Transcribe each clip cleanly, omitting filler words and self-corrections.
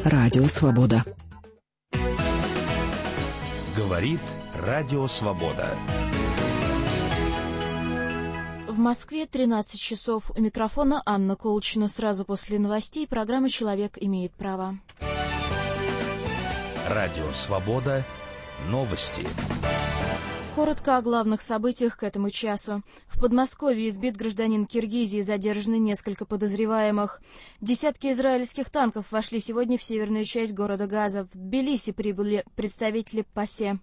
Радио Свобода. Говорит Радио Свобода. В Москве 13 часов. У микрофона Анна Колчина. Сразу после новостей программа «Человек имеет право». Радио Свобода. Новости. Коротко о главных событиях к этому часу. В Подмосковье избит гражданин Киргизии, задержаны несколько подозреваемых. Десятки израильских танков вошли сегодня в северную часть города Газа. В Тбилиси прибыли представители ПАСЕ.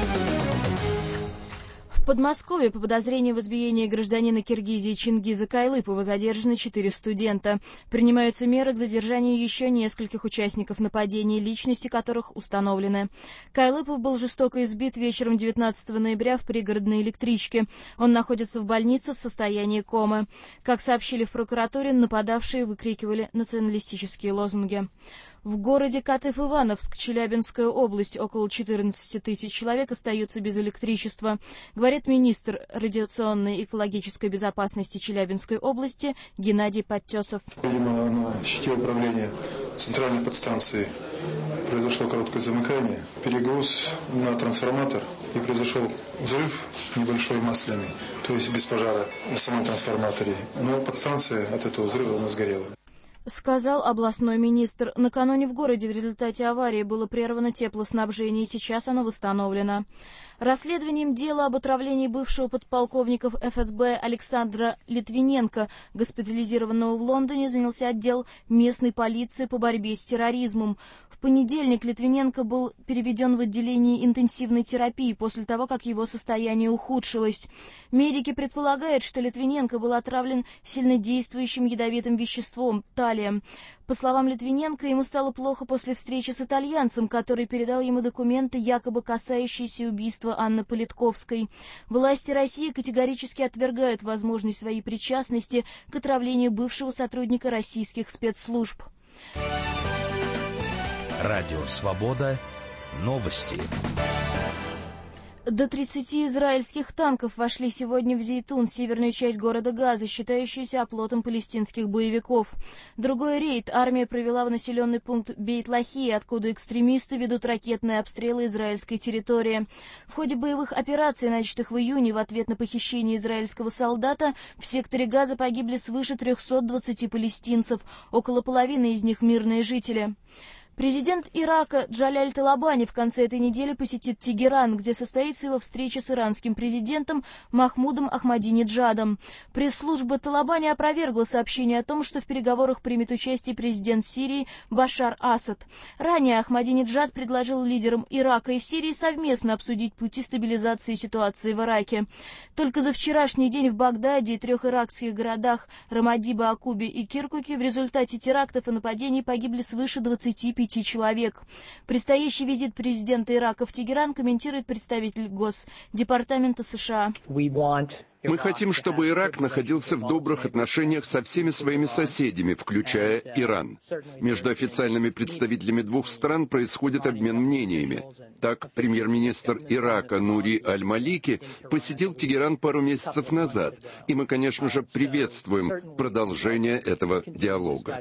В Подмосковье по подозрению в избиении гражданина Киргизии Чингиза Кайлыпова задержаны 4 студента. Принимаются меры к задержанию еще нескольких участников нападений, личности которых установлены. Кайлыпов был жестоко избит вечером 19 ноября в пригородной электричке. Он находится в больнице в состоянии комы. Как сообщили в прокуратуре, нападавшие выкрикивали националистические лозунги. В городе Катыв-Ивановск, Челябинская область, около 14 тысяч человек остаются без электричества, говорит министр радиационной и экологической безопасности Челябинской области Геннадий Подтесов. Видимо, на щите управления центральной подстанции произошло короткое замыкание, перегруз на трансформатор и произошел взрыв небольшой масляный, то есть без пожара на самом трансформаторе, но подстанция от этого взрыва она сгорела. Сказал областной министр. Накануне в городе в результате аварии было прервано теплоснабжение, и сейчас оно восстановлено. Расследованием дела об отравлении бывшего подполковника ФСБ Александра Литвиненко, госпитализированного в Лондоне, занялся отдел местной полиции по борьбе с терроризмом. В понедельник Литвиненко был переведен в отделение интенсивной терапии после того, как его состояние ухудшилось. Медики предполагают, что Литвиненко был отравлен сильнодействующим ядовитым веществом талием. По словам Литвиненко, ему стало плохо после встречи с итальянцем, который передал ему документы, якобы касающиеся убийства Анны Политковской. Власти России категорически отвергают возможность своей причастности к отравлению бывшего сотрудника российских спецслужб. Радио Свобода. Новости. До 30 израильских танков вошли сегодня в Зейтун, северную часть города Газа, считающуюся оплотом палестинских боевиков. Другой рейд армия провела в населенный пункт Бейт-Лахи, откуда экстремисты ведут ракетные обстрелы израильской территории. В ходе боевых операций, начатых в июне в ответ на похищение израильского солдата, в секторе Газа погибли свыше 320 палестинцев, около половины из них мирные жители. Президент Ирака Джаляль Талабани в конце этой недели посетит Тегеран, где состоится его встреча с иранским президентом Махмудом Ахмадинеджадом. Пресс-служба Талабани опровергла сообщение о том, что в переговорах примет участие президент Сирии Башар Асад. Ранее Ахмадинеджад предложил лидерам Ирака и Сирии совместно обсудить пути стабилизации ситуации в Ираке. Только за вчерашний день в Багдаде и 3 иракских городах Рамади, Баакубе и Киркуке в результате терактов и нападений погибли свыше 25 человек. Предстоящий визит президента Ирака в Тегеран комментирует представитель Госдепартамента США. Мы хотим, чтобы Ирак находился в добрых отношениях со всеми своими соседями, включая Иран. Между официальными представителями двух стран происходит обмен мнениями. Так, премьер-министр Ирака Нури Аль-Малики посетил Тегеран пару месяцев назад, и мы, конечно же, приветствуем продолжение этого диалога.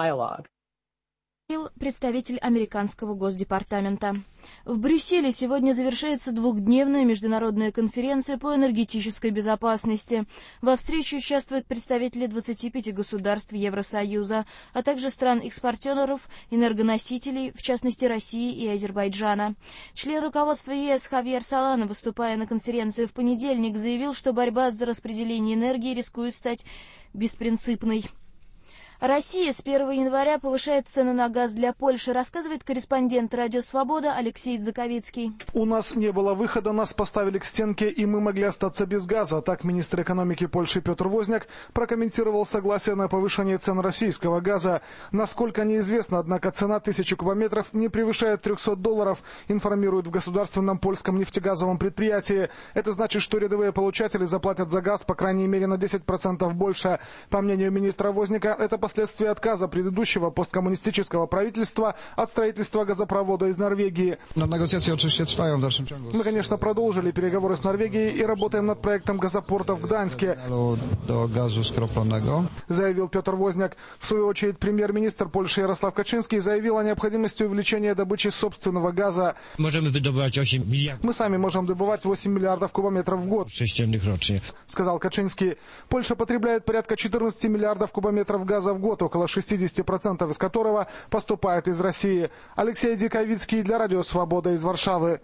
Представитель американского Госдепартамента. В Брюсселе сегодня завершается двухдневная международная конференция по энергетической безопасности. Во встрече участвуют представители 25 государств Евросоюза, а также стран-экспортеров энергоносителей, в частности России и Азербайджана. Член руководства ЕС Хавьер Солана, выступая на конференции в понедельник, заявил, что борьба за распределение энергии рискует стать беспринципной. Россия с 1 января повышает цену на газ для Польши, рассказывает корреспондент «Радио Свобода» Алексей Заковицкий. У нас не было выхода, нас поставили к стенке, и мы могли остаться без газа. Так министр экономики Польши Петр Возняк прокомментировал согласие на повышение цен российского газа. Насколько неизвестно, однако цена 1000 кубометров не превышает $300, информируют в государственном польском нефтегазовом предприятии. Это значит, что рядовые получатели заплатят за газ по крайней мере на 10% больше. По мнению министра Возняка, это последствия отказа предыдущего посткоммунистического правительства от строительства газопровода из Норвегии. Мы, конечно, продолжили переговоры с Норвегией и работаем над проектом газопорта в Гданьске, заявил Петр Возняк. В свою очередь, премьер-министр Польши Ярослав Качинский заявил о необходимости увеличения добычи собственного газа. Мы сами можем добывать 8 миллиардов кубометров в год, сказал Качинский. Польша потребляет порядка 14 миллиардов кубометров газа в год, около 60% из которого поступает из России. Алексей Диковицкий для Радио Свобода из Варшавы.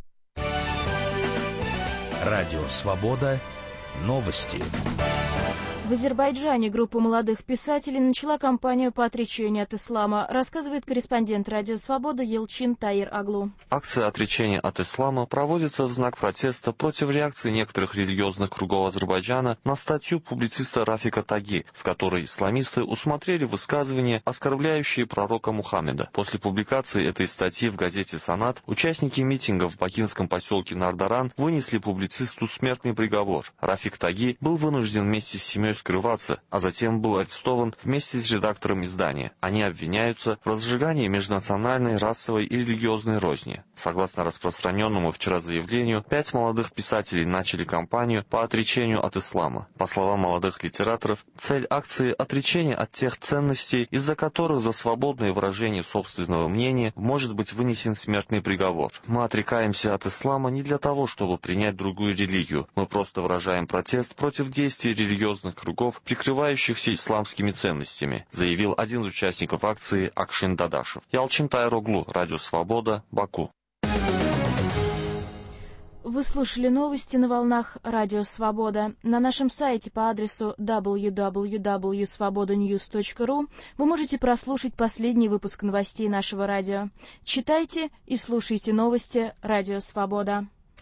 Радио Свобода. Новости. В Азербайджане группа молодых писателей начала кампанию по отречению от ислама, рассказывает корреспондент Радио Свобода Елчин Таир Аглу. Акция отречения от ислама проводится в знак протеста против реакции некоторых религиозных кругов Азербайджана на статью публициста Рафика Таги, в которой исламисты усмотрели высказывания, оскорбляющие пророка Мухаммеда. После публикации этой статьи в газете «Санат» участники митинга в бакинском поселке Нардаран вынесли публицисту смертный приговор. Рафик Таги был вынужден вместе с семьей скрываться, а затем был арестован вместе с редактором издания. Они обвиняются в разжигании межнациональной, расовой и религиозной розни. Согласно распространенному вчера заявлению, 5 молодых писателей начали кампанию по отречению от ислама. По словам молодых литераторов, цель акции – отречение от тех ценностей, из-за которых за свободное выражение собственного мнения может быть вынесен смертный приговор. Мы отрекаемся от ислама не для того, чтобы принять другую религию. Мы просто выражаем протест против действий религиозных кругов, прикрывающихся исламскими ценностями, заявил один из участников акции Акшин Дадашев. Ялчин Таир Аглу, Радио Свобода, Баку. Вы слушали новости на волнах Радио Свобода. На нашем сайте по адресу www.svobodanews.ru вы можете прослушать последний выпуск новостей нашего радио. Читайте и слушайте новости Радио Свобода.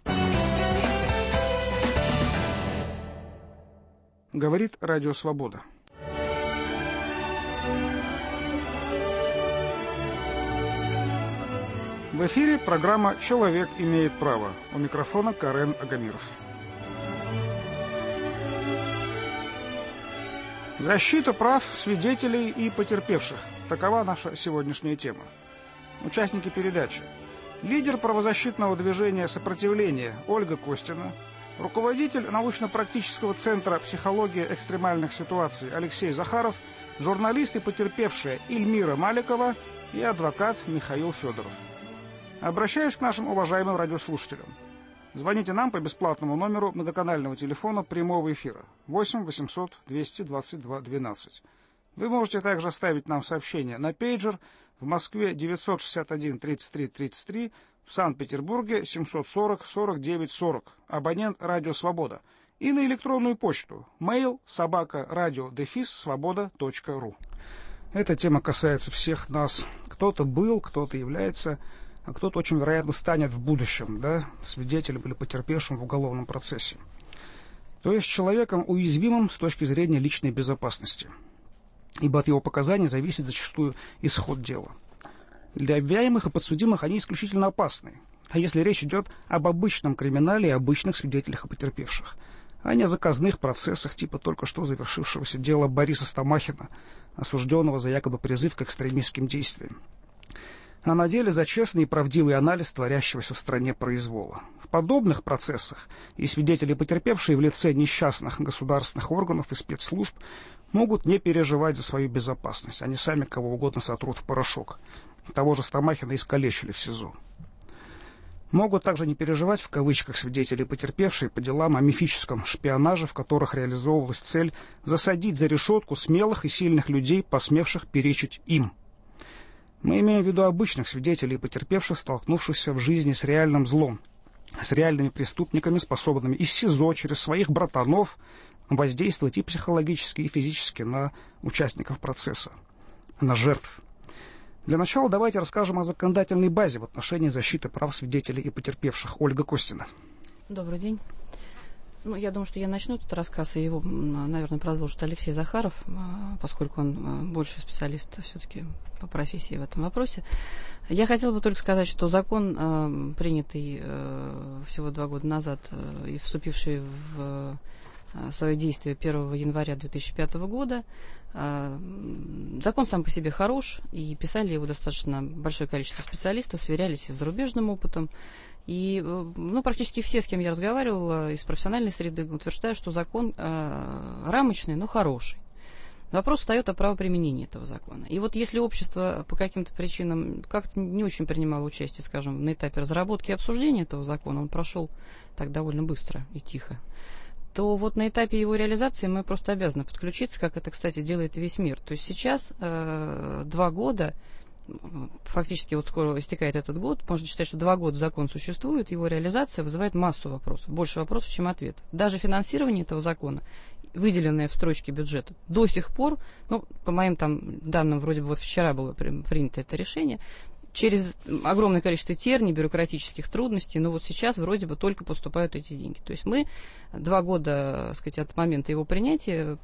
Говорит Радио Свобода. В эфире программа «Человек имеет право». У микрофона Карен Агамиров. Защита прав свидетелей и потерпевших. Такова наша сегодняшняя тема. Участники передачи. Лидер правозащитного движения «Сопротивление» Ольга Костина, руководитель научно-практического центра «Психология экстремальных ситуаций» Алексей Захаров, журналист и потерпевшая Ильмира Маликова и адвокат Михаил Федоров. Обращаюсь к нашим уважаемым радиослушателям. Звоните нам по бесплатному номеру многоканального телефона прямого эфира 8 800 222 12. Вы можете также оставить нам сообщение на пейджер в Москве 961 33 33, в Санкт-Петербурге 740 49 40, абонент Радио Свобода, и на электронную почту mail@radio-svoboda.ru. Эта тема касается всех нас. Кто-то был, кто-то является, а кто-то очень вероятно станет в будущем, свидетелем или потерпевшим в уголовном процессе. То есть человеком уязвимым с точки зрения личной безопасности, ибо от его показаний зависит зачастую исход дела. Для обвиняемых и подсудимых они исключительно опасны. А если речь идет об обычном криминале и обычных свидетелях и потерпевших, а не о заказных процессах типа только что завершившегося дела Бориса Стамахина, осужденного за якобы призыв к экстремистским действиям. А на деле за честный и правдивый анализ творящегося в стране произвола. В подобных процессах и свидетели, потерпевшие в лице несчастных государственных органов и спецслужб, могут не переживать за свою безопасность. Они сами кого угодно сотрут в порошок. Того же Стамахина искалечили в СИЗО. Могут также не переживать, в кавычках, свидетели, потерпевшие по делам о мифическом шпионаже, в которых реализовывалась цель засадить за решетку смелых и сильных людей, посмевших перечить им. Мы имеем в виду обычных свидетелей и потерпевших, столкнувшихся в жизни с реальным злом, с реальными преступниками, способными из СИЗО через своих братанов воздействовать и психологически, и физически на участников процесса, на жертв. Для начала давайте расскажем о законодательной базе в отношении защиты прав свидетелей и потерпевших. Ольга Костина. Добрый день. Я думаю, что я начну этот рассказ, и его, наверное, продолжит Алексей Захаров, поскольку он больше специалист все-таки по профессии в этом вопросе. Я хотела бы только сказать, что закон, принятый всего 2 года назад и вступивший в свое действие 1 января 2005 года. Закон сам по себе хорош, и писали его достаточно большое количество специалистов, сверялись и с зарубежным опытом. И практически все, с кем я разговаривала из профессиональной среды, утверждают, что закон рамочный, но хороший. Вопрос встает о правоприменении этого закона. И вот если общество по каким-то причинам как-то не очень принимало участие, скажем, на этапе разработки и обсуждения этого закона, он прошел так довольно быстро и тихо, то вот на этапе его реализации мы просто обязаны подключиться, как это, кстати, делает весь мир. То есть сейчас 2 года, фактически вот скоро истекает этот год, можно считать, что 2 года закон существует, его реализация вызывает массу вопросов, больше вопросов, чем ответов. Даже финансирование этого закона, выделенное в строчке бюджета, до сих пор, по моим данным, вроде бы вот вчера было принято это решение, через огромное количество терний, бюрократических трудностей, но вот сейчас вроде бы только поступают эти деньги. То есть мы 2 года, так сказать, от момента его принятия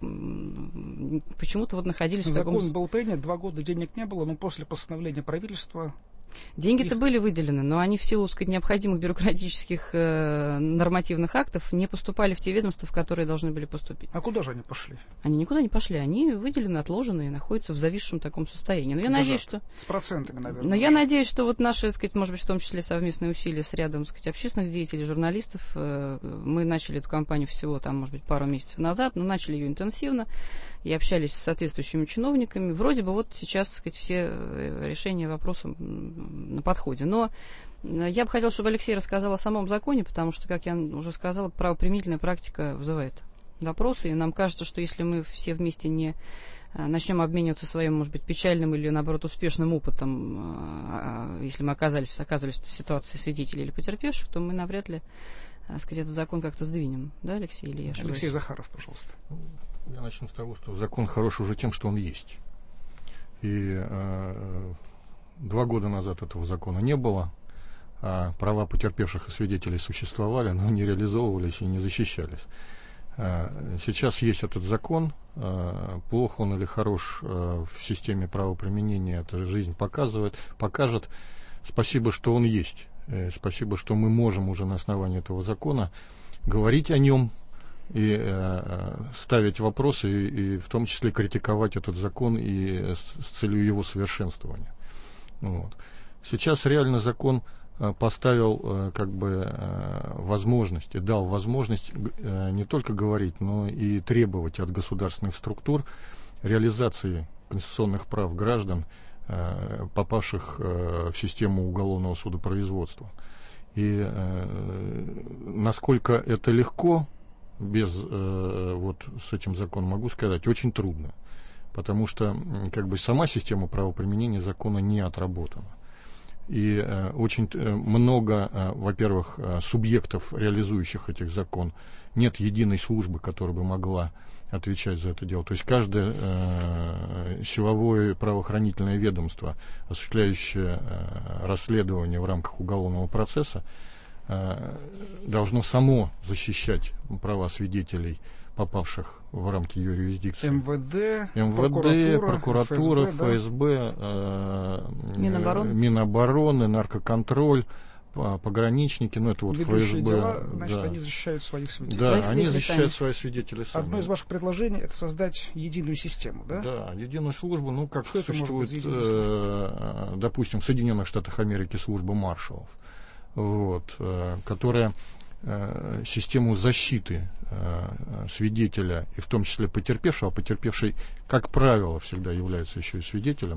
почему-то вот находились в таком... Закон был принят, 2 года денег не было, но после постановления правительства... Деньги-то были выделены, но они в силу, так сказать, необходимых бюрократических нормативных актов не поступали в те ведомства, в которые должны были поступить. А куда же они пошли? Они никуда не пошли, они выделены, отложены и находятся в зависшем таком состоянии. Но я надеюсь, что... С процентами, наверное. Но я надеюсь, что вот наши, так сказать, может быть, в том числе совместные усилия с рядом, так сказать, общественных деятелей, журналистов, мы начали эту кампанию всего, может быть, пару месяцев назад, но начали ее интенсивно и общались с соответствующими чиновниками. Вроде бы вот сейчас, так сказать, все решения вопросов на подходе. Но я бы хотела, чтобы Алексей рассказал о самом законе, потому что, как я уже сказала, правоприменительная практика вызывает вопросы, и нам кажется, что если мы все вместе не начнем обмениваться своим, может быть, печальным или, наоборот, успешным опытом, если мы оказались в ситуации свидетелей или потерпевших, то мы навряд ли, так сказать, этот закон как-то сдвинем. Да, Алексей, или я ошибаюсь? Алексей Захаров, пожалуйста. Я начну с того, что закон хорош уже тем, что он есть. И 2 года назад этого закона не было, а права потерпевших и свидетелей существовали, но не реализовывались и не защищались. Сейчас есть этот закон, плохо он или хорош в системе правоприменения, это жизнь покажет. Спасибо, что он есть. Спасибо, что мы можем уже на основании этого закона говорить о нем и ставить вопросы, и в том числе критиковать этот закон и с целью его совершенствования. Вот. Сейчас реально закон поставил возможность и дал возможность не только говорить, но и требовать от государственных структур реализации конституционных прав граждан, попавших в систему уголовного судопроизводства. И насколько это легко, с этим законом, могу сказать, очень трудно. Потому что сама система правоприменения закона не отработана. И очень много, во-первых, субъектов, реализующих этих закон. Нет единой службы, которая бы могла отвечать за это дело. То есть каждое силовое правоохранительное ведомство, осуществляющее расследование в рамках уголовного процесса, должно само защищать права свидетелей, попавших в рамки ее юрисдикции. МВД, прокуратура, ФСБ, Минобороны, наркоконтроль, пограничники, это вот ведущие ФСБ. Дела, значит, они защищают своих свидетелей. Да, они защищают своих свидетелей сами. Одно из ваших предложений — это создать единую систему, да? Да, единую службу, как что существует, допустим, в Соединенных Штатах Америки служба маршалов, которая систему защиты свидетеля, и в том числе потерпевшего, а потерпевший, как правило, всегда является еще и свидетелем,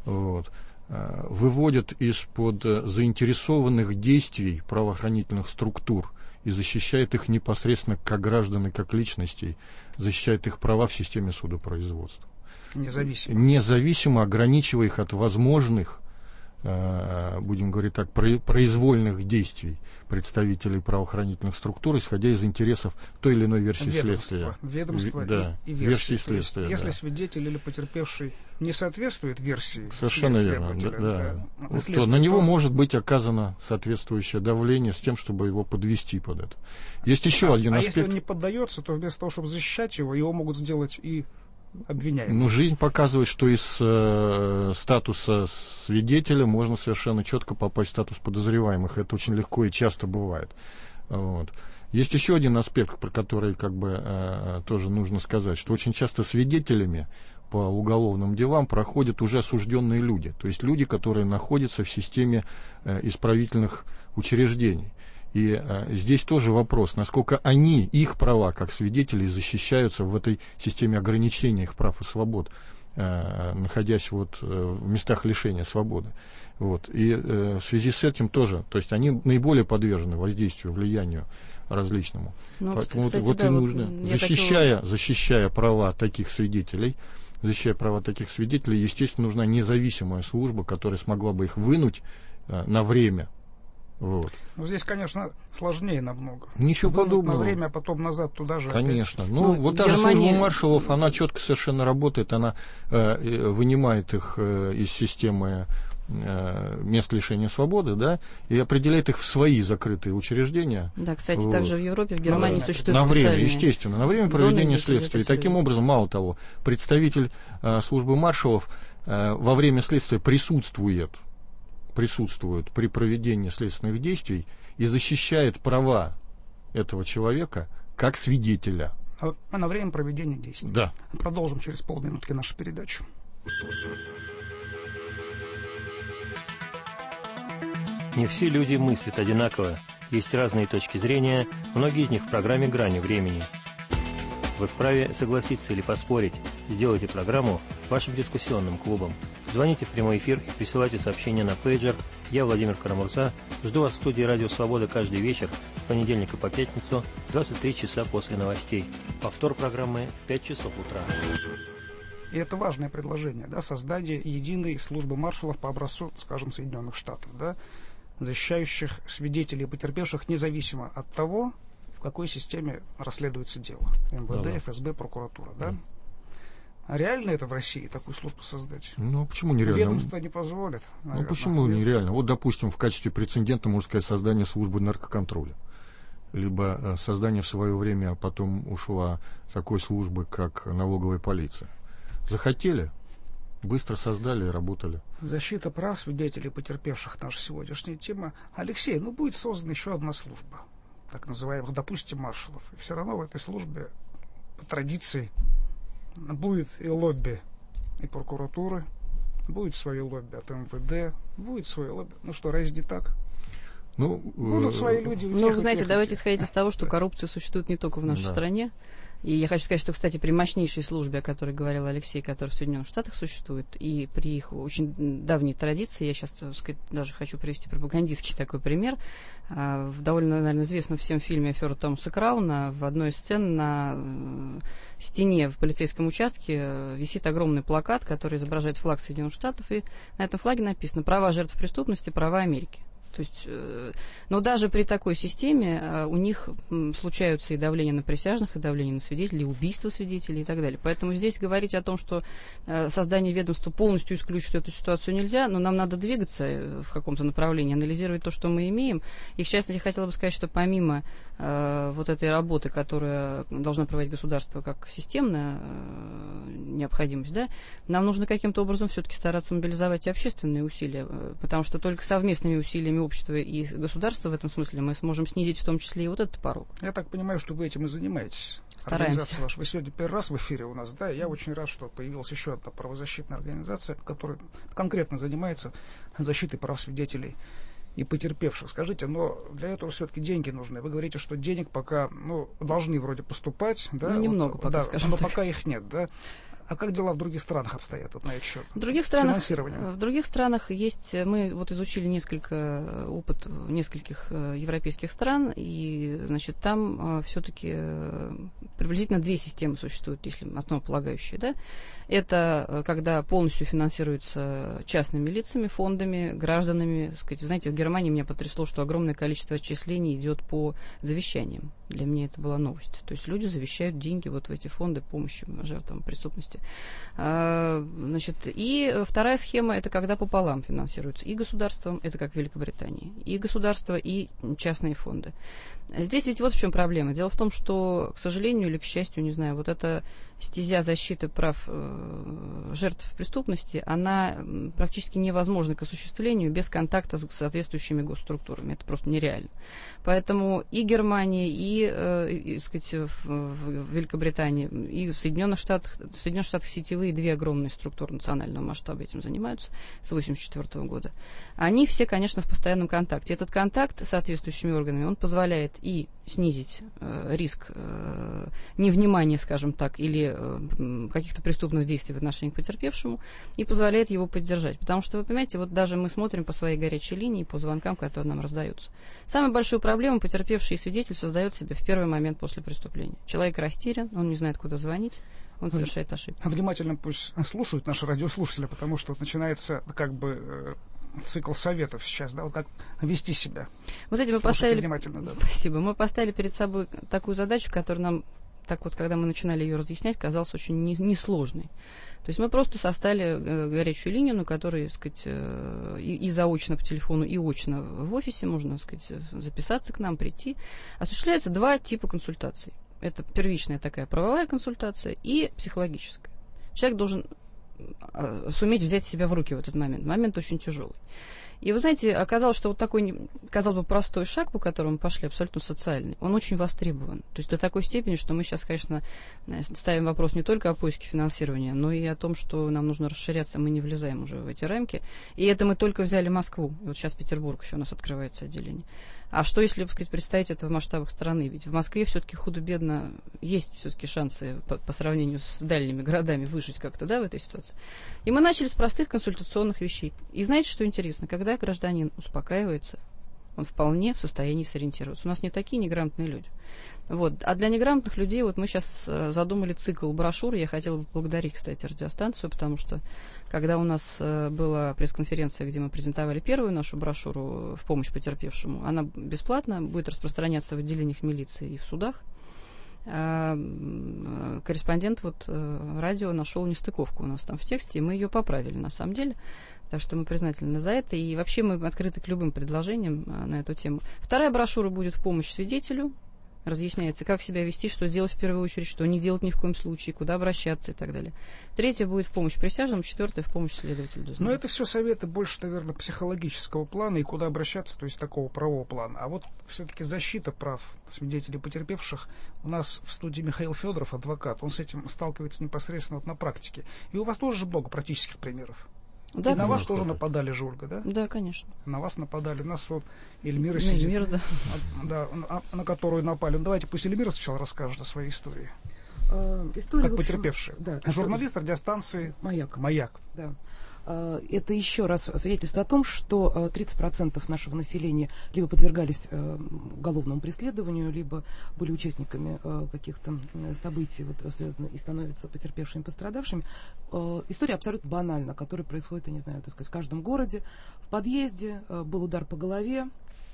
выводят из-под заинтересованных действий правоохранительных структур и защищает их непосредственно как граждан и как личностей, защищает их права в системе судопроизводства. Независимо ограничивая их от возможных, будем говорить так, произвольных действий представителей правоохранительных структур, исходя из интересов той или иной версии следствия. Ведомства и версии следствия. Если свидетель или потерпевший не соответствует версии, совершенно верно, то на него может быть оказано соответствующее давление с тем, чтобы его подвести под это. Есть еще один аспект. А если он не поддается, то вместо того, чтобы защищать его могут сделать и обвиняемым. Жизнь показывает, что из статуса свидетеля можно совершенно четко попасть в статус подозреваемых. Это очень легко и часто бывает. Есть еще один аспект, про который тоже нужно сказать, что очень часто свидетелями по уголовным делам проходят уже осужденные люди, то есть люди, которые находятся в системе исправительных учреждений. И здесь тоже вопрос, насколько их права как свидетелей защищаются в этой системе ограничения их прав и свобод, находясь в местах лишения свободы. И в связи с этим тоже, то есть они наиболее подвержены воздействию, влиянию различному. Поэтому кстати, и нужно, защищая права таких свидетелей, естественно, нужна независимая служба, которая смогла бы их вынуть на время. Здесь, конечно, сложнее намного. Ничего подобного. На время, а потом назад туда же. Конечно. Опять. Та же служба маршалов, она четко совершенно работает, она вынимает их из системы мест лишения свободы, да, и определяет их в свои закрытые учреждения. Да, кстати, также в Европе, в Германии существует на время, естественно, на время проведения следствия. И таким образом, мало того, представитель службы маршалов во время следствия присутствует при проведении следственных действий и защищает права этого человека как свидетеля. А на время проведения действий. Да. Продолжим через полминутки нашу передачу. Не все люди мыслят одинаково. Есть разные точки зрения, многие из них в программе «Грани времени». Вы вправе согласиться или поспорить. Сделайте программу вашим дискуссионным клубом. Звоните в прямой эфир и присылайте сообщения на пейджер. Я, Владимир Карамурза, жду вас в студии «Радио Свобода» каждый вечер, с понедельника по пятницу, 23 часа после новостей. Повтор программы в 5 часов утра. И это важное предложение, да, создание единой службы маршалов по образцу, скажем, Соединенных Штатов, да, защищающих свидетелей и потерпевших независимо от того, в какой системе расследуется дело. МВД, ФСБ, прокуратура, да? А реально это в России, такую службу создать? Почему нереально? Ведомство не позволит. Наверное. Почему нереально? Допустим, в качестве прецедента можно сказать создание службы наркоконтроля. Либо создание в свое время, а потом ушла такой службы, как налоговая полиция. Захотели, быстро создали и работали. Защита прав свидетелей, потерпевших, наша сегодняшняя тема. Алексей, будет создана еще одна служба, так называемых, допустим, маршалов. И все равно в этой службе, по традиции, будет и лобби и прокуратуры, будет свое лобби от МВД, будет свое лобби. Разве не так? Будут свои люди. Вы знаете, давайте исходить из того, что коррупция существует не только в нашей стране. И я хочу сказать, что, кстати, при мощнейшей службе, о которой говорил Алексей, которая в Соединенных Штатах существует, и при их очень давней традиции, я сейчас, так сказать, даже хочу привести пропагандистский такой пример, в довольно, наверное, известном всем фильме «Афера Томаса Крауна» в одной из сцен на стене в полицейском участке висит огромный плакат, который изображает флаг Соединенных Штатов, и на этом флаге написано «Права жертв преступности, права Америки». То есть, но даже при такой системе у них случаются и давление на присяжных, и давление на свидетелей, и убийства свидетелей и так далее. Поэтому здесь говорить о том, что создание ведомства полностью исключит эту ситуацию нельзя, но нам надо двигаться в каком-то направлении, анализировать то, что мы имеем. И, в частности, я хотела бы сказать, что помимо этой работы, которая должна проводить государство как системная необходимость, да, нам нужно каким-то образом все-таки стараться мобилизовать и общественные усилия, потому что только совместными усилиями общества и государства в этом смысле мы сможем снизить в том числе и этот порог. Я так понимаю, что вы этим и занимаетесь. Стараемся. Вы сегодня первый раз в эфире у нас, да, и я очень рад, что появилась еще одна правозащитная организация, которая конкретно занимается защитой прав свидетелей и потерпевших. Скажите, но для этого все-таки деньги нужны. Вы говорите, что денег пока, должны вроде поступать, да? Немного пока, скажем но так. Пока их нет, да? А как дела в других странах обстоят на этот счет? В других странах есть, мы изучили опыт нескольких европейских стран, и, там все-таки приблизительно две системы существуют, если основополагающие, да. Это когда полностью финансируется частными лицами, фондами, гражданами. Знаете, в Германии меня потрясло, что огромное количество отчислений идет по завещаниям. Для меня это была новость. То есть люди завещают деньги в эти фонды помощи жертвам преступности. И вторая схема – это когда пополам финансируется и государством, это как в Великобритании, и государство, и частные фонды. Здесь ведь вот в чем проблема. Дело в том, что, к сожалению или к счастью, не знаю, эта стезя защиты прав жертв преступности, она практически невозможна к осуществлению без контакта с соответствующими госструктурами. Это просто нереально. Поэтому и Германия, и сказать, в Великобритании, и в Соединенных Штатах сетевые две огромные структуры национального масштаба этим занимаются с 1984 года. Они все, конечно, в постоянном контакте. Этот контакт с соответствующими органами, он позволяет и снизить риск невнимания, скажем так, или каких-то преступных действий в отношении к потерпевшему, и позволяет его поддержать. Потому что, вы понимаете, вот даже мы смотрим по своей горячей линии, по звонкам, которые нам раздаются. Самую большую проблему потерпевший и свидетель создает себе в первый момент после преступления. Человек растерян, он не знает, куда звонить, он совершает ошибки. Внимательно пусть слушают наши радиослушатели, потому что вот начинается как бы цикл советов сейчас, да, вот как вести себя. Вот эти мы поставили, да. Спасибо, мы поставили перед собой такую задачу, которая нам, так вот, когда мы начинали ее разъяснять, казалась очень несложной. То есть мы просто составили горячую линию, на которой, так сказать, и заочно по телефону, и очно в офисе можно, так сказать, записаться к нам, прийти. Осуществляется два типа консультаций. Это первичная такая правовая консультация и психологическая. Человек должен суметь взять себя в руки в этот момент. Момент очень тяжелый. И вы знаете, оказалось, что вот такой, казалось бы, простой шаг, по которому мы пошли, абсолютно социальный, он очень востребован. То есть до такой степени, что мы сейчас, конечно, ставим вопрос не только о поиске финансирования, но и о том, что нам нужно расширяться, мы не влезаем уже в эти рамки. И это мы только взяли Москву. И вот сейчас Петербург еще у нас открывается отделение. А что, если, так сказать, представить это в масштабах страны? Ведь в Москве все-таки худо-бедно есть все-таки шансы по сравнению с дальними городами выжить как-то, да, в этой ситуации. И мы начали с простых консультационных вещей. И знаете, что интересно? Когда гражданин успокаивается, он вполне в состоянии сориентироваться. У нас не такие неграмотные люди. Вот. А для неграмотных людей вот мы сейчас задумали цикл брошюр. Я хотела бы поблагодарить, кстати, радиостанцию, потому что когда у нас была пресс-конференция, где мы презентовали первую нашу брошюру в помощь потерпевшему, она бесплатно будет распространяться в отделениях милиции и в судах. Корреспондент вот радио нашел нестыковку у нас там в тексте, и мы ее поправили на самом деле. Так что мы признательны за это. И вообще мы открыты к любым предложениям на эту тему. Вторая брошюра будет в помощь свидетелю. Разъясняется, как себя вести, что делать в первую очередь, что не делать ни в коем случае, куда обращаться и так далее. Третья будет в помощь присяжным, четвертая в помощь следователю. Но это все советы больше, наверное, психологического плана и куда обращаться, то есть такого правового плана. А вот все-таки защита прав свидетелей потерпевших. У нас в студии Михаил Федоров, адвокат, он с этим сталкивается непосредственно вот на практике. И у вас тоже много практических примеров. Да, и на вас тоже нападали же, Ольга, да? Да, конечно. На вас нападали, на вот Эльмира сидит, Эльмира, да. На которую напали. Ну, давайте пусть Эльмира сначала расскажет о своей истории. История, как потерпевшая. Да, журналист радиостанции «Маяк». Да. Это еще раз свидетельствует о том, что 30% нашего населения либо подвергались уголовному преследованию, либо были участниками каких-то событий, вот, связанных и становятся потерпевшими, пострадавшими. История абсолютно банальна, которая происходит, я не знаю, так сказать, в каждом городе. В подъезде был удар по голове,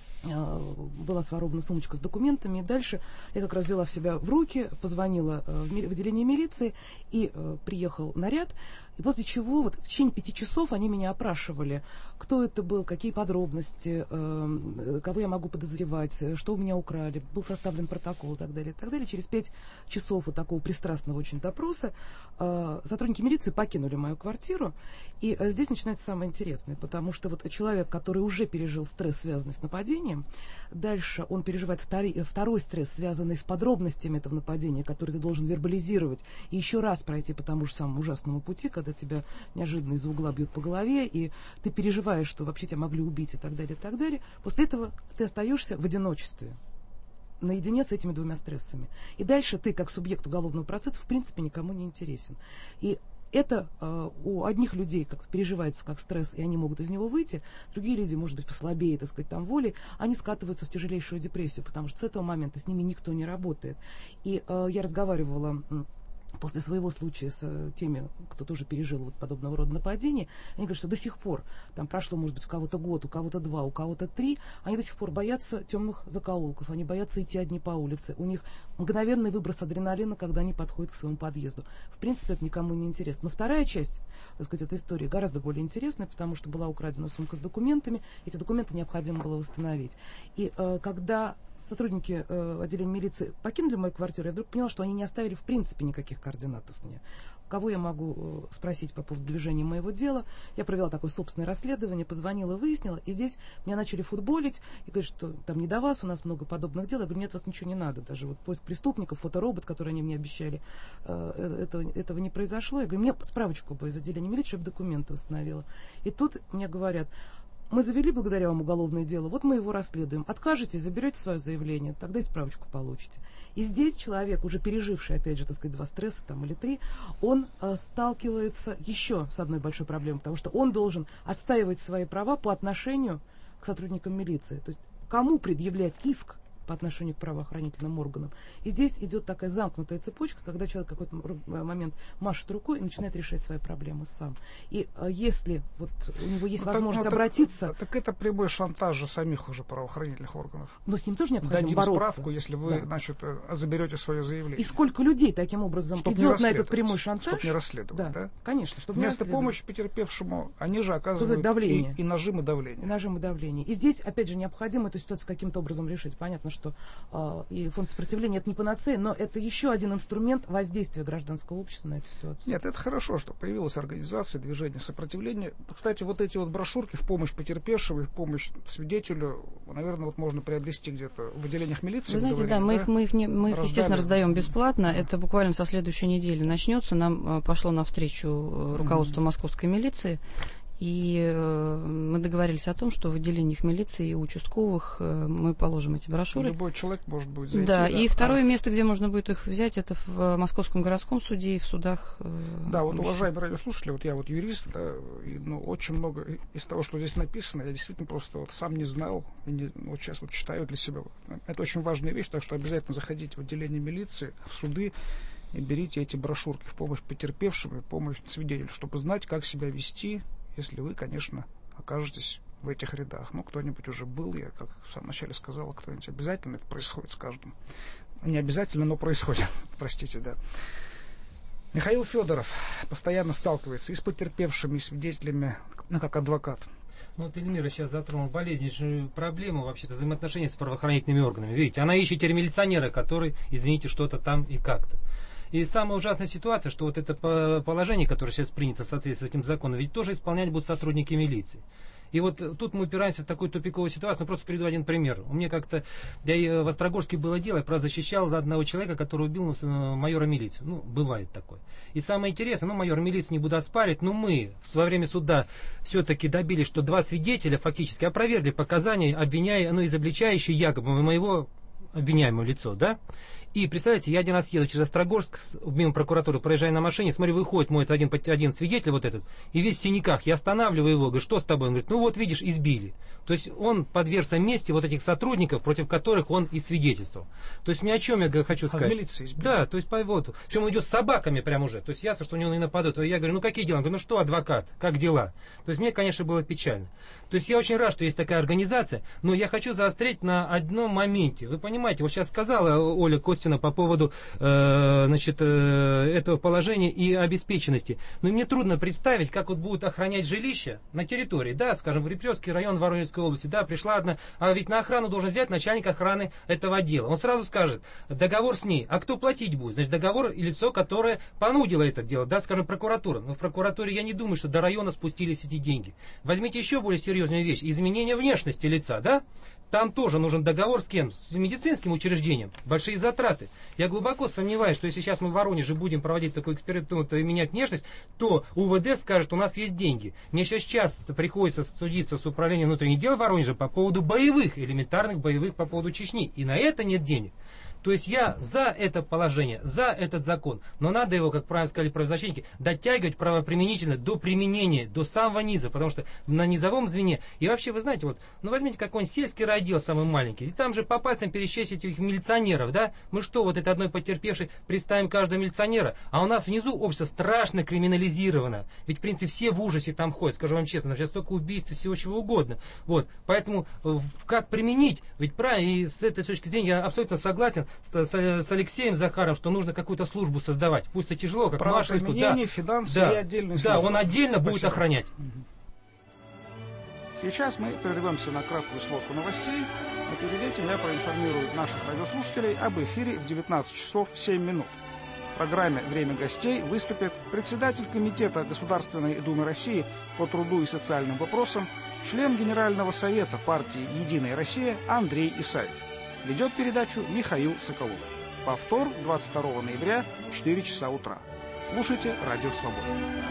была сворована сумочка с документами, и дальше я как раз взяла себя в руки, позвонила в отделение милиции, и приехал наряд, и после чего вот в течение 5 часов они меня опрашивали, кто это был, какие подробности, кого я могу подозревать, что у меня украли, был составлен протокол и так далее, и так далее. Через 5 часов вот такого пристрастного очень допроса сотрудники милиции покинули мою квартиру, и здесь начинается самое интересное, потому что вот человек, который уже пережил стресс, связанный с нападением, дальше он переживает второй стресс, связанный с подробностями этого нападения, который ты должен вербализировать, и еще раз пройти по тому же самому ужасному пути, когда тебя неожиданно из-за угла бьют по голове, и ты переживаешь, что вообще тебя могли убить и так далее, и так далее. После этого ты остаешься в одиночестве, наедине с этими двумя стрессами. И дальше ты, как субъект уголовного процесса, в принципе, никому не интересен. И это у одних людей как переживается как стресс, и они могут из него выйти. Другие люди, может быть, послабее, так сказать, там воли, они скатываются в тяжелейшую депрессию, потому что с этого момента с ними никто не работает. И я разговаривала после своего случая с теми, кто тоже пережил вот подобного рода нападения, они говорят, что до сих пор, там прошло, может быть, у кого-то год, у кого-то 2, у кого-то 3, они до сих пор боятся темных закоулков, они боятся идти одни по улице. У них мгновенный выброс адреналина, когда они подходят к своему подъезду. В принципе, это никому не интересно. Но вторая часть, так сказать, этой истории гораздо более интересная, потому что была украдена сумка с документами, эти документы необходимо было восстановить. И когда сотрудники отделения милиции покинули мою квартиру, я вдруг поняла, что они не оставили в принципе никаких координатов мне. Кого я могу спросить по поводу движения моего дела? Я провела такое собственное расследование, позвонила, выяснила, и здесь меня начали футболить и говорят, что там не до вас, у нас много подобных дел. Я говорю, мне от вас ничего не надо, даже вот поиск преступников, фоторобот, который они мне обещали, этого не произошло. Я говорю, мне справочку бы из отделения милиции, чтобы документы восстановила. И тут мне говорят, мы завели благодаря вам уголовное дело, вот мы его расследуем. Откажете, заберете свое заявление, тогда и справочку получите. И здесь человек, уже переживший, опять же, так сказать, 2 стресса там, или 3, он сталкивается еще с одной большой проблемой, потому что он должен отстаивать свои права по отношению к сотрудникам милиции. То есть кому предъявлять иск по отношению к правоохранительным органам. И здесь идет такая замкнутая цепочка, когда человек в какой-то момент машет рукой и начинает решать свои проблемы сам. И если вот у него есть возможность обратиться... Так это прямой шантаж же самих уже правоохранительных органов. Но с ним тоже необходимо дадим бороться. Справку, если вы, значит, заберете свое заявление. И сколько людей таким образом идет на этот прямой шантаж? Чтобы не расследовать, да? Конечно. Чтобы вместо помощи потерпевшему они же оказывают давление. И нажим, и давление. И нажим, и давление. И здесь, опять же, необходимо эту ситуацию каким-то образом решить. Понятно, что и фонд сопротивления это не панацея, но это еще один инструмент воздействия гражданского общества на эту ситуацию. Нет, это хорошо, что появилась организация движения сопротивления. Кстати, вот эти вот брошюрки в помощь потерпевшему и в помощь свидетелю, наверное, вот можно приобрести где-то в отделениях милиции. Вы знаете, говорили, мы их естественно, раздаем бесплатно. Это буквально со следующей недели начнется. Нам пошло навстречу руководство московской милиции. И мы договорились о том, что в отделениях милиции и участковых мы положим эти брошюры. Любой человек может будет зайти. Да, и второе место, где можно будет их взять, это в Московском городском суде и в судах. Да, вот, уважаемые радиослушатели, вот я вот юрист, да, и, очень много из того, что здесь написано, я действительно просто вот сам не знал, и вот сейчас вот читаю для себя. Это очень важная вещь, так что обязательно заходите в отделение милиции, в суды, и берите эти брошюрки в помощь потерпевшим и в помощь свидетелю, чтобы знать, как себя вести, если вы, конечно, окажетесь в этих рядах. Ну, кто-нибудь уже был, я, как в самом начале сказал, кто-нибудь обязательно, это происходит с каждым. Не обязательно, но происходит, простите, да. Михаил Федоров постоянно сталкивается и с потерпевшими, и с свидетелями, как адвокат. Ну, вот Эльмира сейчас затронула болезненную проблему, вообще-то, взаимоотношения с правоохранительными органами. Видите, она ищет теперь милиционера, который, извините, что-то там и как-то. И самая ужасная ситуация, что вот это положение, которое сейчас принято в соответствии с этим законом, ведь тоже исполнять будут сотрудники милиции. И вот тут мы упираемся в такую тупиковую ситуацию. Ну, просто приведу один пример. У меня как-то, в Острогожске было дело, я просто защищал одного человека, который убил майора милиции. Ну, бывает такое. И самое интересное, майор милиции не буду оспаривать, но мы во время суда все-таки добились, что 2 свидетеля фактически опровергли показания, изобличающие якобы моего обвиняемого лицо, да? И, представляете, я один раз еду через Острогожск, мимо прокуратуры, проезжаю на машине, смотрю, выходит мой один свидетель вот этот, и весь в синяках. Я останавливаю его, говорю, что с тобой? Он говорит, ну вот видишь, избили. То есть он подвергся мести вот этих сотрудников, против которых он и свидетельствовал. То есть ни о чем я хочу сказать. В милиции избили? Да, то есть вот. Причем он идет с собаками прямо уже. То есть ясно, что у него не нападут. Я говорю, ну какие дела? Он говорит, ну что, адвокат, как дела? То есть мне, конечно, было печально. То есть я очень рад, что есть такая организация, но я хочу заострить на одном моменте. Вы понимаете, вот сейчас сказала Оля Костина по поводу этого положения и обеспеченности. Но мне трудно представить, как вот будут охранять жилища на территории, да, скажем, в Репьевский район Воронежской области, да, пришла одна, а ведь на охрану должен взять начальник охраны этого отдела. Он сразу скажет, договор с ней, а кто платить будет? Значит, договор и лицо, которое понудило это дело, да, скажем, прокуратура. Но в прокуратуре я не думаю, что до района спустились эти деньги. Возьмите еще более серьезную вещь, изменение внешности лица, да? Там тоже нужен договор с кем? С медицинским учреждением. Большие затраты. Я глубоко сомневаюсь, что если сейчас мы в Воронеже будем проводить такой эксперимент и менять внешность, то УВД скажет, у нас есть деньги. Мне сейчас часто приходится судиться с управлением внутренних дел Воронежа по поводу боевых, элементарных боевых по поводу Чечни. И на это нет денег. То есть я за это положение, за этот закон, но надо его, как правильно сказали правозащитники, дотягивать правоприменительно до применения, до самого низа, потому что на низовом звене, и вообще, вы знаете, вот, ну возьмите какой-нибудь сельский райотдел самый маленький, и там же по пальцам пересчесть этих милиционеров, да, мы что, вот это одной потерпевшей представим каждого милиционера, а у нас внизу общество страшно криминализировано, ведь в принципе все в ужасе там ходят, скажу вам честно, сейчас столько убийств и всего чего угодно, вот, поэтому как применить, ведь правильно, и с этой точки зрения я абсолютно согласен с Алексеем Захаровым, что нужно какую-то службу создавать. Пусть это тяжело, как маршальскую. Да, финансы и отдельную службу. Да, он отдельно Спасибо. Будет охранять. Сейчас мы прервемся на краткую сводку новостей, но перед этим я проинформирую наших радиослушателей об эфире в 19 часов 7 минут. В программе «Время гостей» выступит председатель Комитета Государственной Думы России по труду и социальным вопросам, член Генерального совета партии «Единая Россия» Андрей Исаев. Ведет передачу Михаил Соколов. Повтор 22 ноября в 4 часа утра. Слушайте «Радио Свобода».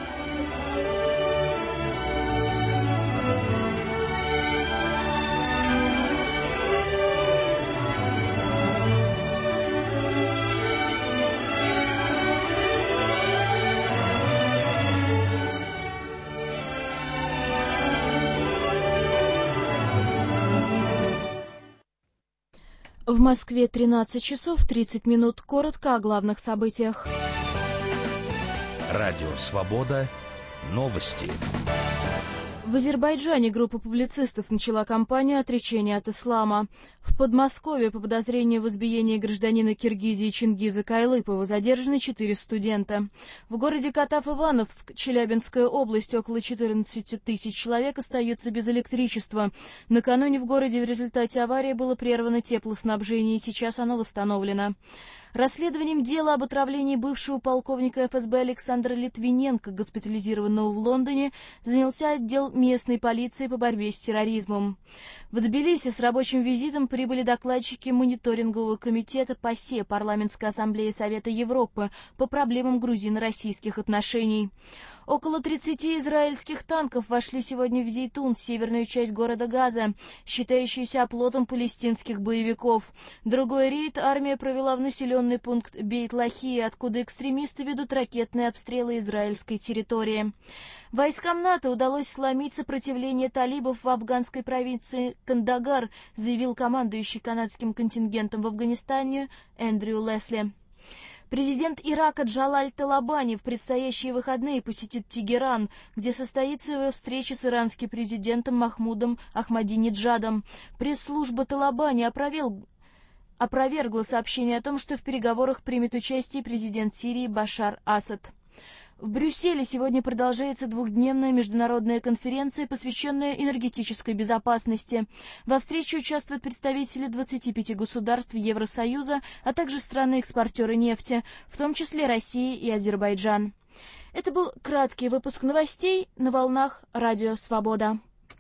В Москве 13 часов 30 минут. Коротко о главных событиях. Радио «Свобода». Новости. В Азербайджане группа публицистов начала кампанию отречения от ислама. В Подмосковье по подозрению в избиении гражданина Киргизии Чингиза Кайлыпова задержаны 4 студента. В городе Катав-Ивановск, Челябинская область, около 14 тысяч человек остаются без электричества. Накануне в городе в результате аварии было прервано теплоснабжение, и сейчас оно восстановлено. Расследованием дела об отравлении бывшего полковника ФСБ Александра Литвиненко, госпитализированного в Лондоне, занялся отдел местной полиции по борьбе с терроризмом. В Тбилиси с рабочим визитом прибыли докладчики мониторингового комитета ПАСЕ Парламентской ассамблеи Совета Европы по проблемам грузино-российских отношений. Около 30 израильских танков вошли сегодня в Зейтун, северную часть города Газа, считающуюся оплотом палестинских боевиков. Другой рейд армия провела в населенный пункт Бейт-Лахия, откуда экстремисты ведут ракетные обстрелы израильской территории. Войскам НАТО удалось сломить сопротивление талибов в афганской провинции Кандагар, заявил командующий канадским контингентом в Афганистане Эндрю Лесли. Президент Ирака Джалаль Талабани в предстоящие выходные посетит Тегеран, где состоится его встреча с иранским президентом Махмудом Ахмадинеджадом. Пресс-служба Талабани опровергла сообщение о том, что в переговорах примет участие президент Сирии Башар Асад. В Брюсселе сегодня продолжается двухдневная международная конференция, посвященная энергетической безопасности. Во встрече участвуют представители 25 государств Евросоюза, а также страны-экспортеры нефти, в том числе Россия и Азербайджан. Это был краткий выпуск новостей на волнах Радио Свобода.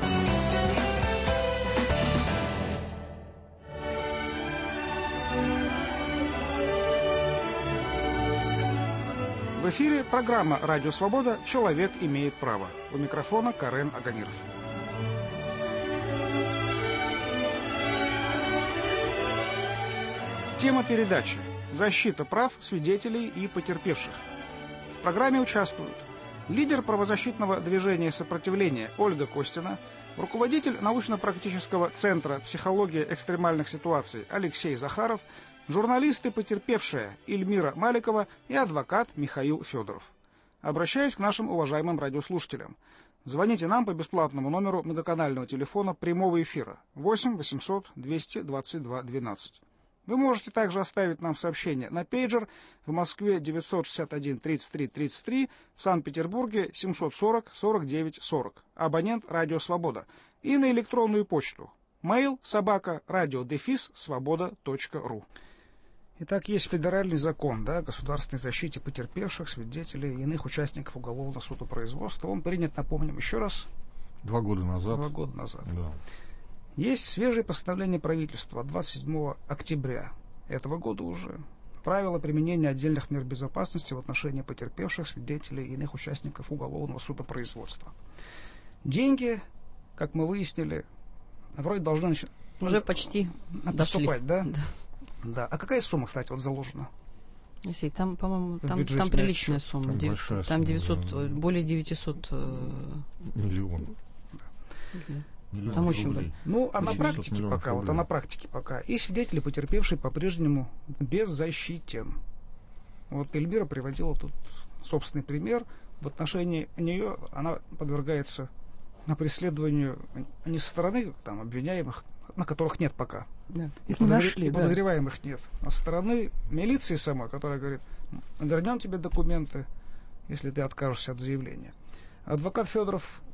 В эфире программа «Радио Свобода. Человек имеет право». У микрофона Карен Агамиров. Тема передачи – защита прав свидетелей и потерпевших. В программе участвуют лидер правозащитного движения сопротивления Ольга Костина, руководитель научно-практического центра «Психология экстремальных ситуаций» Алексей Захаров, журналисты потерпевшие Эльмира Маликова и адвокат Михаил Федоров. Обращаюсь к нашим уважаемым радиослушателям. Звоните нам по бесплатному номеру многоканального телефона прямого эфира 8 800 222 12. Вы можете также оставить нам сообщение на пейджер в Москве 961 33 33, в Санкт-Петербурге 740 49 40, абонент «Радио Свобода», и на электронную почту mail@radio-svoboda.ru. Итак, есть федеральный закон, о государственной защите потерпевших, свидетелей и иных участников уголовного судопроизводства. Он принят, напомним еще раз, 2 года назад. 2 года назад. Да. Есть свежее постановление правительства от 27 октября этого года уже. Правила применения отдельных мер безопасности в отношении потерпевших, свидетелей и иных участников уголовного судопроизводства. Деньги, как мы выяснили, вроде должны уже почти поступать, дошли. Да? Да. А какая сумма, кстати, заложена? Если там, по-моему, там приличная сумма. Там 900, более 900 миллионов. Там очень было. Ну, а на практике пока, и свидетели, потерпевшие, по-прежнему беззащитен. Вот Эльмира приводила тут собственный пример. В отношении нее она подвергается преследованию не со стороны обвиняемых, на которых нет пока. Да. Их не нашли, подозреваемых нет. А со стороны милиции сама, которая говорит, вернем тебе документы, если ты откажешься от заявления. Адвокат Федоров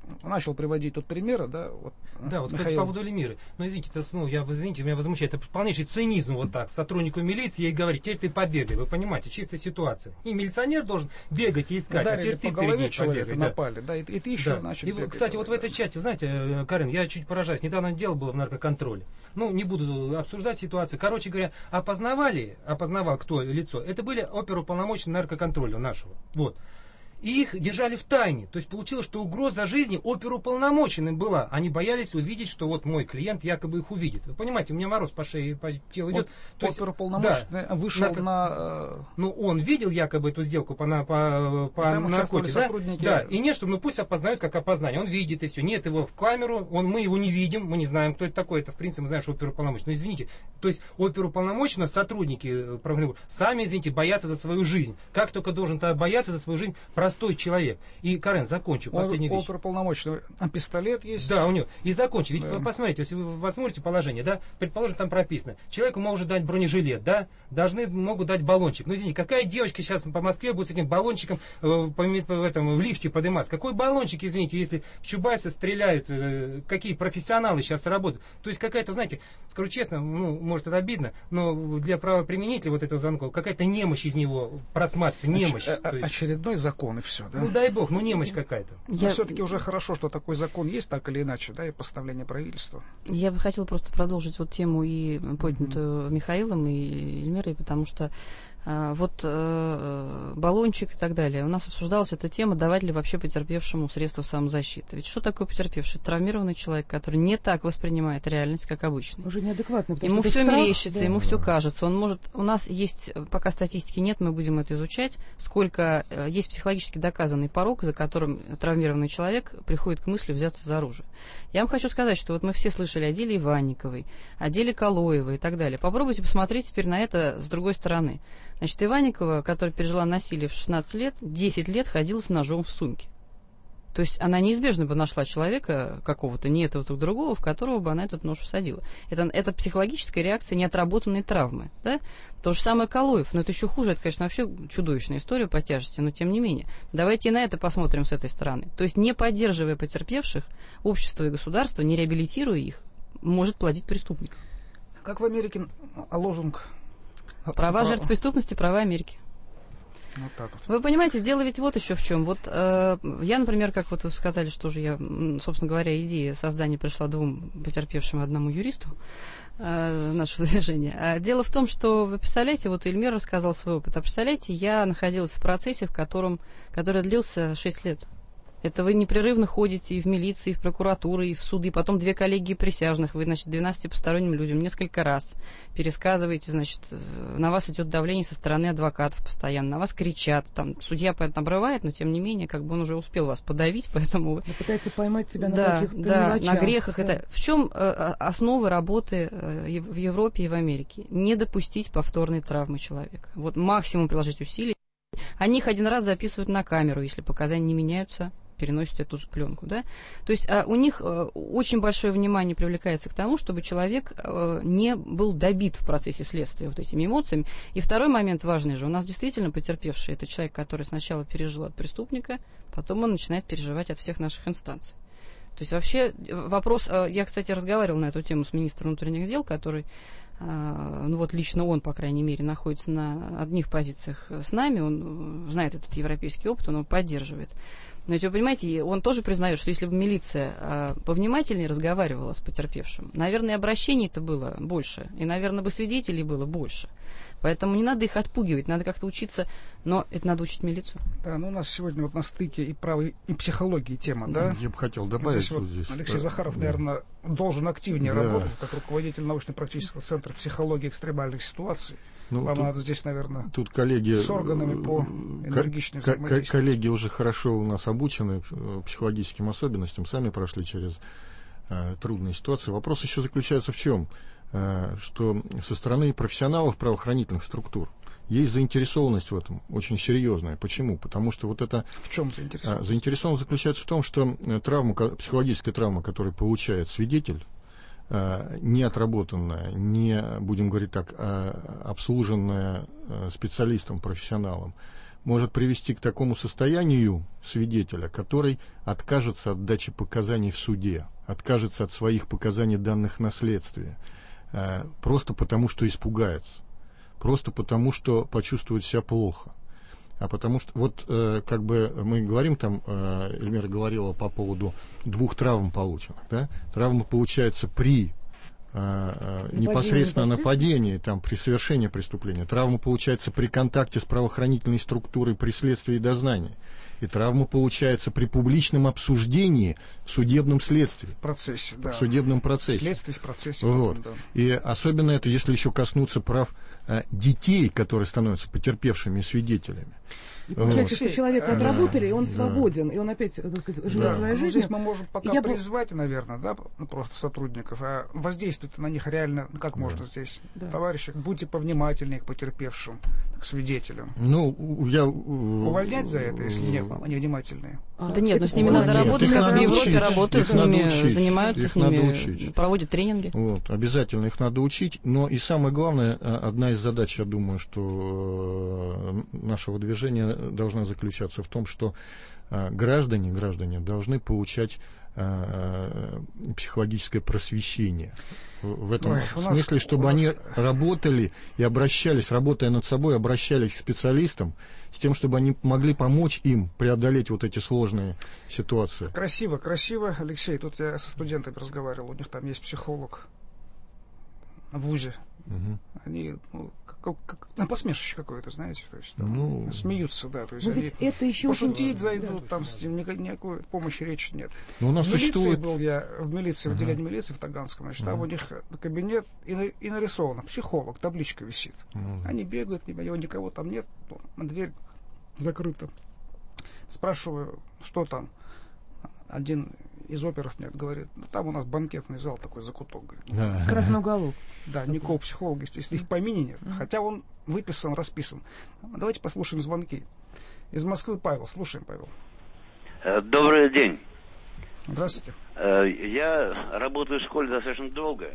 начал приводить тут примеры, да, вот, да, вот, кстати, по поводу Эльмиры. Ну, извините, извините, меня возмущает. Это полнейший цинизм вот так. Сотруднику милиции ей говорить, теперь ты побегай. Вы понимаете, чистая ситуация. И милиционер должен бегать и искать, ударили а теперь ты по голове человека побегай, напали, да, и ты еще, да. значит, И, бегай, кстати, вот в этой части, знаете, Карен, я чуть поражаюсь. Недавно дело было в наркоконтроле. Ну, не буду обсуждать ситуацию. Короче говоря, опознавал кто лицо. Это были оперуполномоченные наркоконтроля нашего. Вот. И их держали в тайне. То есть получилось, что угроза жизни оперуполномоченным была. Они боялись увидеть, что вот мой клиент якобы их увидит. Вы понимаете, у меня мороз по шее, по телу идет. Оперуполномоченный вышел Ну, он видел якобы эту сделку по наркотику, да? И нет, чтобы, пусть опознают как опознание. Он видит и все. Нет его в камеру, мы его не видим, мы не знаем, кто это такой. Это, в принципе, мы знаем, что оперуполномоченный. Но извините, то есть оперуполномоченного сотрудники правовых сами, извините, боятся за свою жизнь. Как только должен бояться за свою жизнь простой человек. И, Карен, закончу. Последняя вещь. Оперуполномоченный, пистолет есть. Да, у него. И закончу. Ведь вы посмотрите, если вы посмотрите положение, да, предположим, там прописано. Человеку может дать бронежилет, да, могут дать баллончик. Ну, извините, какая девочка сейчас по Москве будет с этим баллончиком в лифте подниматься? Какой баллончик, извините, если в Чубайса стреляют, какие профессионалы сейчас работают? То есть какая-то, знаете, скажу честно, может это обидно, но для правоприменителя вот этого звонка какая-то немощь из него просматривается, немощь. Очередной закон и все, да? Ну дай бог, немощь какая-то. Но все-таки уже хорошо, что такой закон есть, так или иначе, да, и постановление правительства. Я бы хотела просто продолжить вот тему и поднятую Михаилом и Эльмирой, потому что баллончик и так далее. У нас обсуждалась эта тема, давать ли вообще потерпевшему средства самозащиты. Ведь что такое потерпевший? Травмированный человек, который не так воспринимает реальность, как обычно. Уже неадекватно. Ему все мерещится, ему все кажется. У нас есть, пока статистики нет, мы будем это изучать, сколько есть психологически доказанный порог, за которым травмированный человек приходит к мысли взяться за оружие. Я вам хочу сказать, что вот мы все слышали о деле Иванниковой, о деле Калоевой и так далее. Попробуйте посмотреть теперь на это с другой стороны. Значит, Иванникова, которая пережила насилие в 16 лет, 10 лет ходила с ножом в сумке. То есть она неизбежно бы нашла человека какого-то, не этого, так другого, в которого бы она этот нож всадила. Это психологическая реакция неотработанной травмы. Да? То же самое Калоев. Но это еще хуже. Это, конечно, вообще чудовищная история по тяжести, но тем не менее. Давайте и на это посмотрим с этой стороны. То есть не поддерживая потерпевших, общество и государство, не реабилитируя их, может плодить преступников. Как в Америке лозунг? Права жертв преступности, права Америки. Вот так вот. Вы понимаете, дело ведь вот еще в чем. Вот я, например, как вот вы сказали, что же я, собственно говоря, идея создания пришла двум потерпевшим, одному юристу нашего движения. Дело в том, что, вы представляете, вот Эльмир рассказал свой опыт. А представляете, я находилась в процессе, который длился 6 лет. Это вы непрерывно ходите и в милиции, и в прокуратуру, и в суды, потом 2 коллегии присяжных, вы, значит, 12 посторонним людям несколько раз пересказываете, значит, на вас идет давление со стороны адвокатов постоянно, на вас кричат, там, судья, понятно, обрывает, но, тем не менее, как бы он уже успел вас подавить, поэтому вы... Пытается поймать себя на каких-то мелочах. На грехах. Да. Это. В чем основы работы в Европе и в Америке? Не допустить повторной травмы человека. Вот максимум приложить усилий. Они их один раз записывают на камеру, если показания не меняются, переносят эту пленку, да? То есть у них очень большое внимание привлекается к тому, чтобы человек не был добит в процессе следствия вот этими эмоциями. И второй момент важный же, у нас действительно потерпевший, это человек, который сначала пережил от преступника, потом он начинает переживать от всех наших инстанций. То есть вообще вопрос, я, кстати, разговаривала на эту тему с министром внутренних дел, который, ну вот лично он, по крайней мере, находится на одних позициях с нами, он знает этот европейский опыт, он его поддерживает. Но ведь вы понимаете, он тоже признает, что если бы милиция повнимательнее разговаривала с потерпевшим, наверное, обращений-то было больше, и, наверное, бы свидетелей было больше. Поэтому не надо их отпугивать, надо как-то учиться, но это надо учить милицию. Да, ну у нас сегодня вот на стыке и правой, и психологии тема, да? Я бы хотел добавить здесь вот здесь. Алексей Захаров, наверное, должен активнее работать, как руководитель научно-практического центра психологии экстремальных ситуаций. Ну, вам надо здесь, наверное, тут коллеги, с органами по энергичной взаимодействию. Коллеги уже хорошо у нас обучены психологическим особенностям, сами прошли через трудные ситуации. Вопрос еще заключается в чем? Что со стороны профессионалов правоохранительных структур есть заинтересованность в этом, очень серьезная. Почему? Потому что вот это... В чем заинтересованность? Заинтересованность заключается в том, что психологическая травма, которую получает свидетель, не отработанная, не, будем говорить так, обслуженная специалистом, профессионалом, может привести к такому состоянию свидетеля, который откажется от дачи показаний в суде, откажется от своих показаний, данных на следствие, просто потому, что испугается, просто потому, что почувствует себя плохо. А потому что, вот, как бы мы говорим, там, Эльмира говорила по поводу 2 травм полученных, да? Травма получается при непосредственно нападении, там, при совершении преступления. Травма получается при контакте с правоохранительной структурой при следствии и дознании. И травма получается при публичном обсуждении в судебном следствии. В процессе, да. В судебном процессе. Следствие в процессе. Вот. Потом, да. И особенно это, если еще коснуться прав детей, которые становятся потерпевшими свидетелями. И получается, что человека отработали, и он свободен, и он опять, так сказать, живет своей жизнью. Здесь мы можем пока призвать, наверное, да, просто сотрудников, а воздействовать на них реально, как можно здесь. Товарищи, будьте повнимательнее к потерпевшим, к свидетелям. Увольнять за это, если они внимательные? Да нет, но с ними надо работать, как в Европе работают, с ними занимаются, с ними проводят тренинги. Вот, обязательно их надо учить, но и самое главное, одна из задач, я думаю, что нашего движения должна заключаться в том, что граждане должны получать психологическое просвещение. В этом смысле, чтобы они работали и обращались, работая над собой, обращались к специалистам, с тем, чтобы они могли помочь им преодолеть вот эти сложные ситуации. Красиво, Алексей. Тут я со студентами разговаривал, у них там есть психолог в ВУЗе. Они, как на посмешище какое-то, знаете, то есть там, смеются, да, то есть они это еще пошутить зайдут, там с ним никакой помощи речи нет. Но у нас существует... был я в милиции, в отделении милиции в Таганском, значит, там у них кабинет и нарисовано психолог, табличка висит. Они бегают, его никого там нет, дверь закрыта. Спрашиваю, что там? Один из оперов мне говорит, там у нас банкетный зал такой, закуток. Говорит. Красный уголок. Да, никакого психолога, естественно, их в помине нет. Хотя он выписан, расписан. Давайте послушаем звонки. Из Москвы Павел. Слушаем, Павел. Добрый день. Здравствуйте. Я работаю в школе достаточно долго.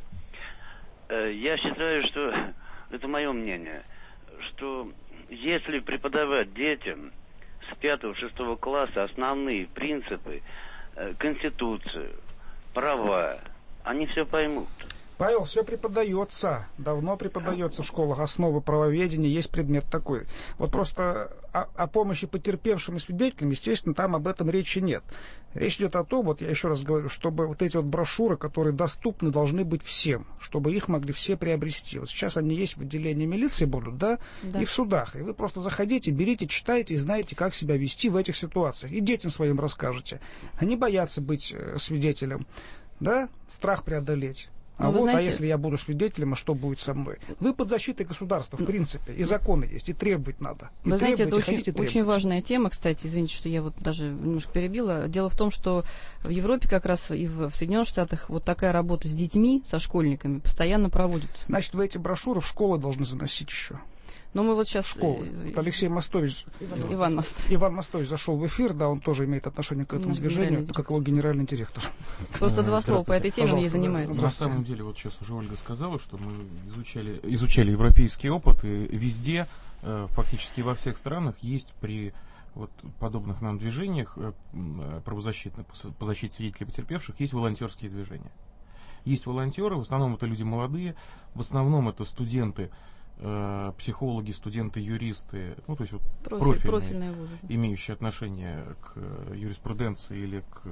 Я считаю, что, это мое мнение, что если преподавать детям с 5-6 класса основные принципы, Конституцию, права, они все поймут. Павел, все преподается, давно преподается в школах, основы правоведения, есть предмет такой. Вот просто о помощи потерпевшим и свидетелям, естественно, там об этом речи нет. Речь идет о том, вот я еще раз говорю, чтобы вот эти вот брошюры, которые доступны, должны быть всем, чтобы их могли все приобрести. Вот сейчас они есть в отделении милиции будут, да, и в судах. И вы просто заходите, берите, читайте и знаете, как себя вести в этих ситуациях. И детям своим расскажете. Они боятся быть свидетелем, да, страх преодолеть. А если я буду свидетелем, а что будет со мной? Вы под защитой государства, в принципе, и законы есть, и требовать надо. И вы знаете, это очень важная тема, кстати, извините, что я вот даже немножко перебила. Дело в том, что в Европе как раз и в Соединенных Штатах вот такая работа с детьми, со школьниками постоянно проводится. Значит, вы эти брошюры в школы должны заносить еще. Но мы вот сейчас... Вот Алексей Мостович, Иван Мостович зашел в эфир, да, он тоже имеет отношение к этому движению, как его генеральный директор. Просто 2 слова по этой теме, он ей занимается. На самом деле, вот сейчас уже Ольга сказала, что мы изучали европейский опыт, и везде, фактически во всех странах, есть при вот подобных нам движениях правозащитных, по защите свидетелей потерпевших, есть волонтерские движения. Есть волонтеры, в основном это люди молодые, в основном это студенты, психологи, студенты, юристы, ну, то есть вот профильные, имеющие отношение к юриспруденции или к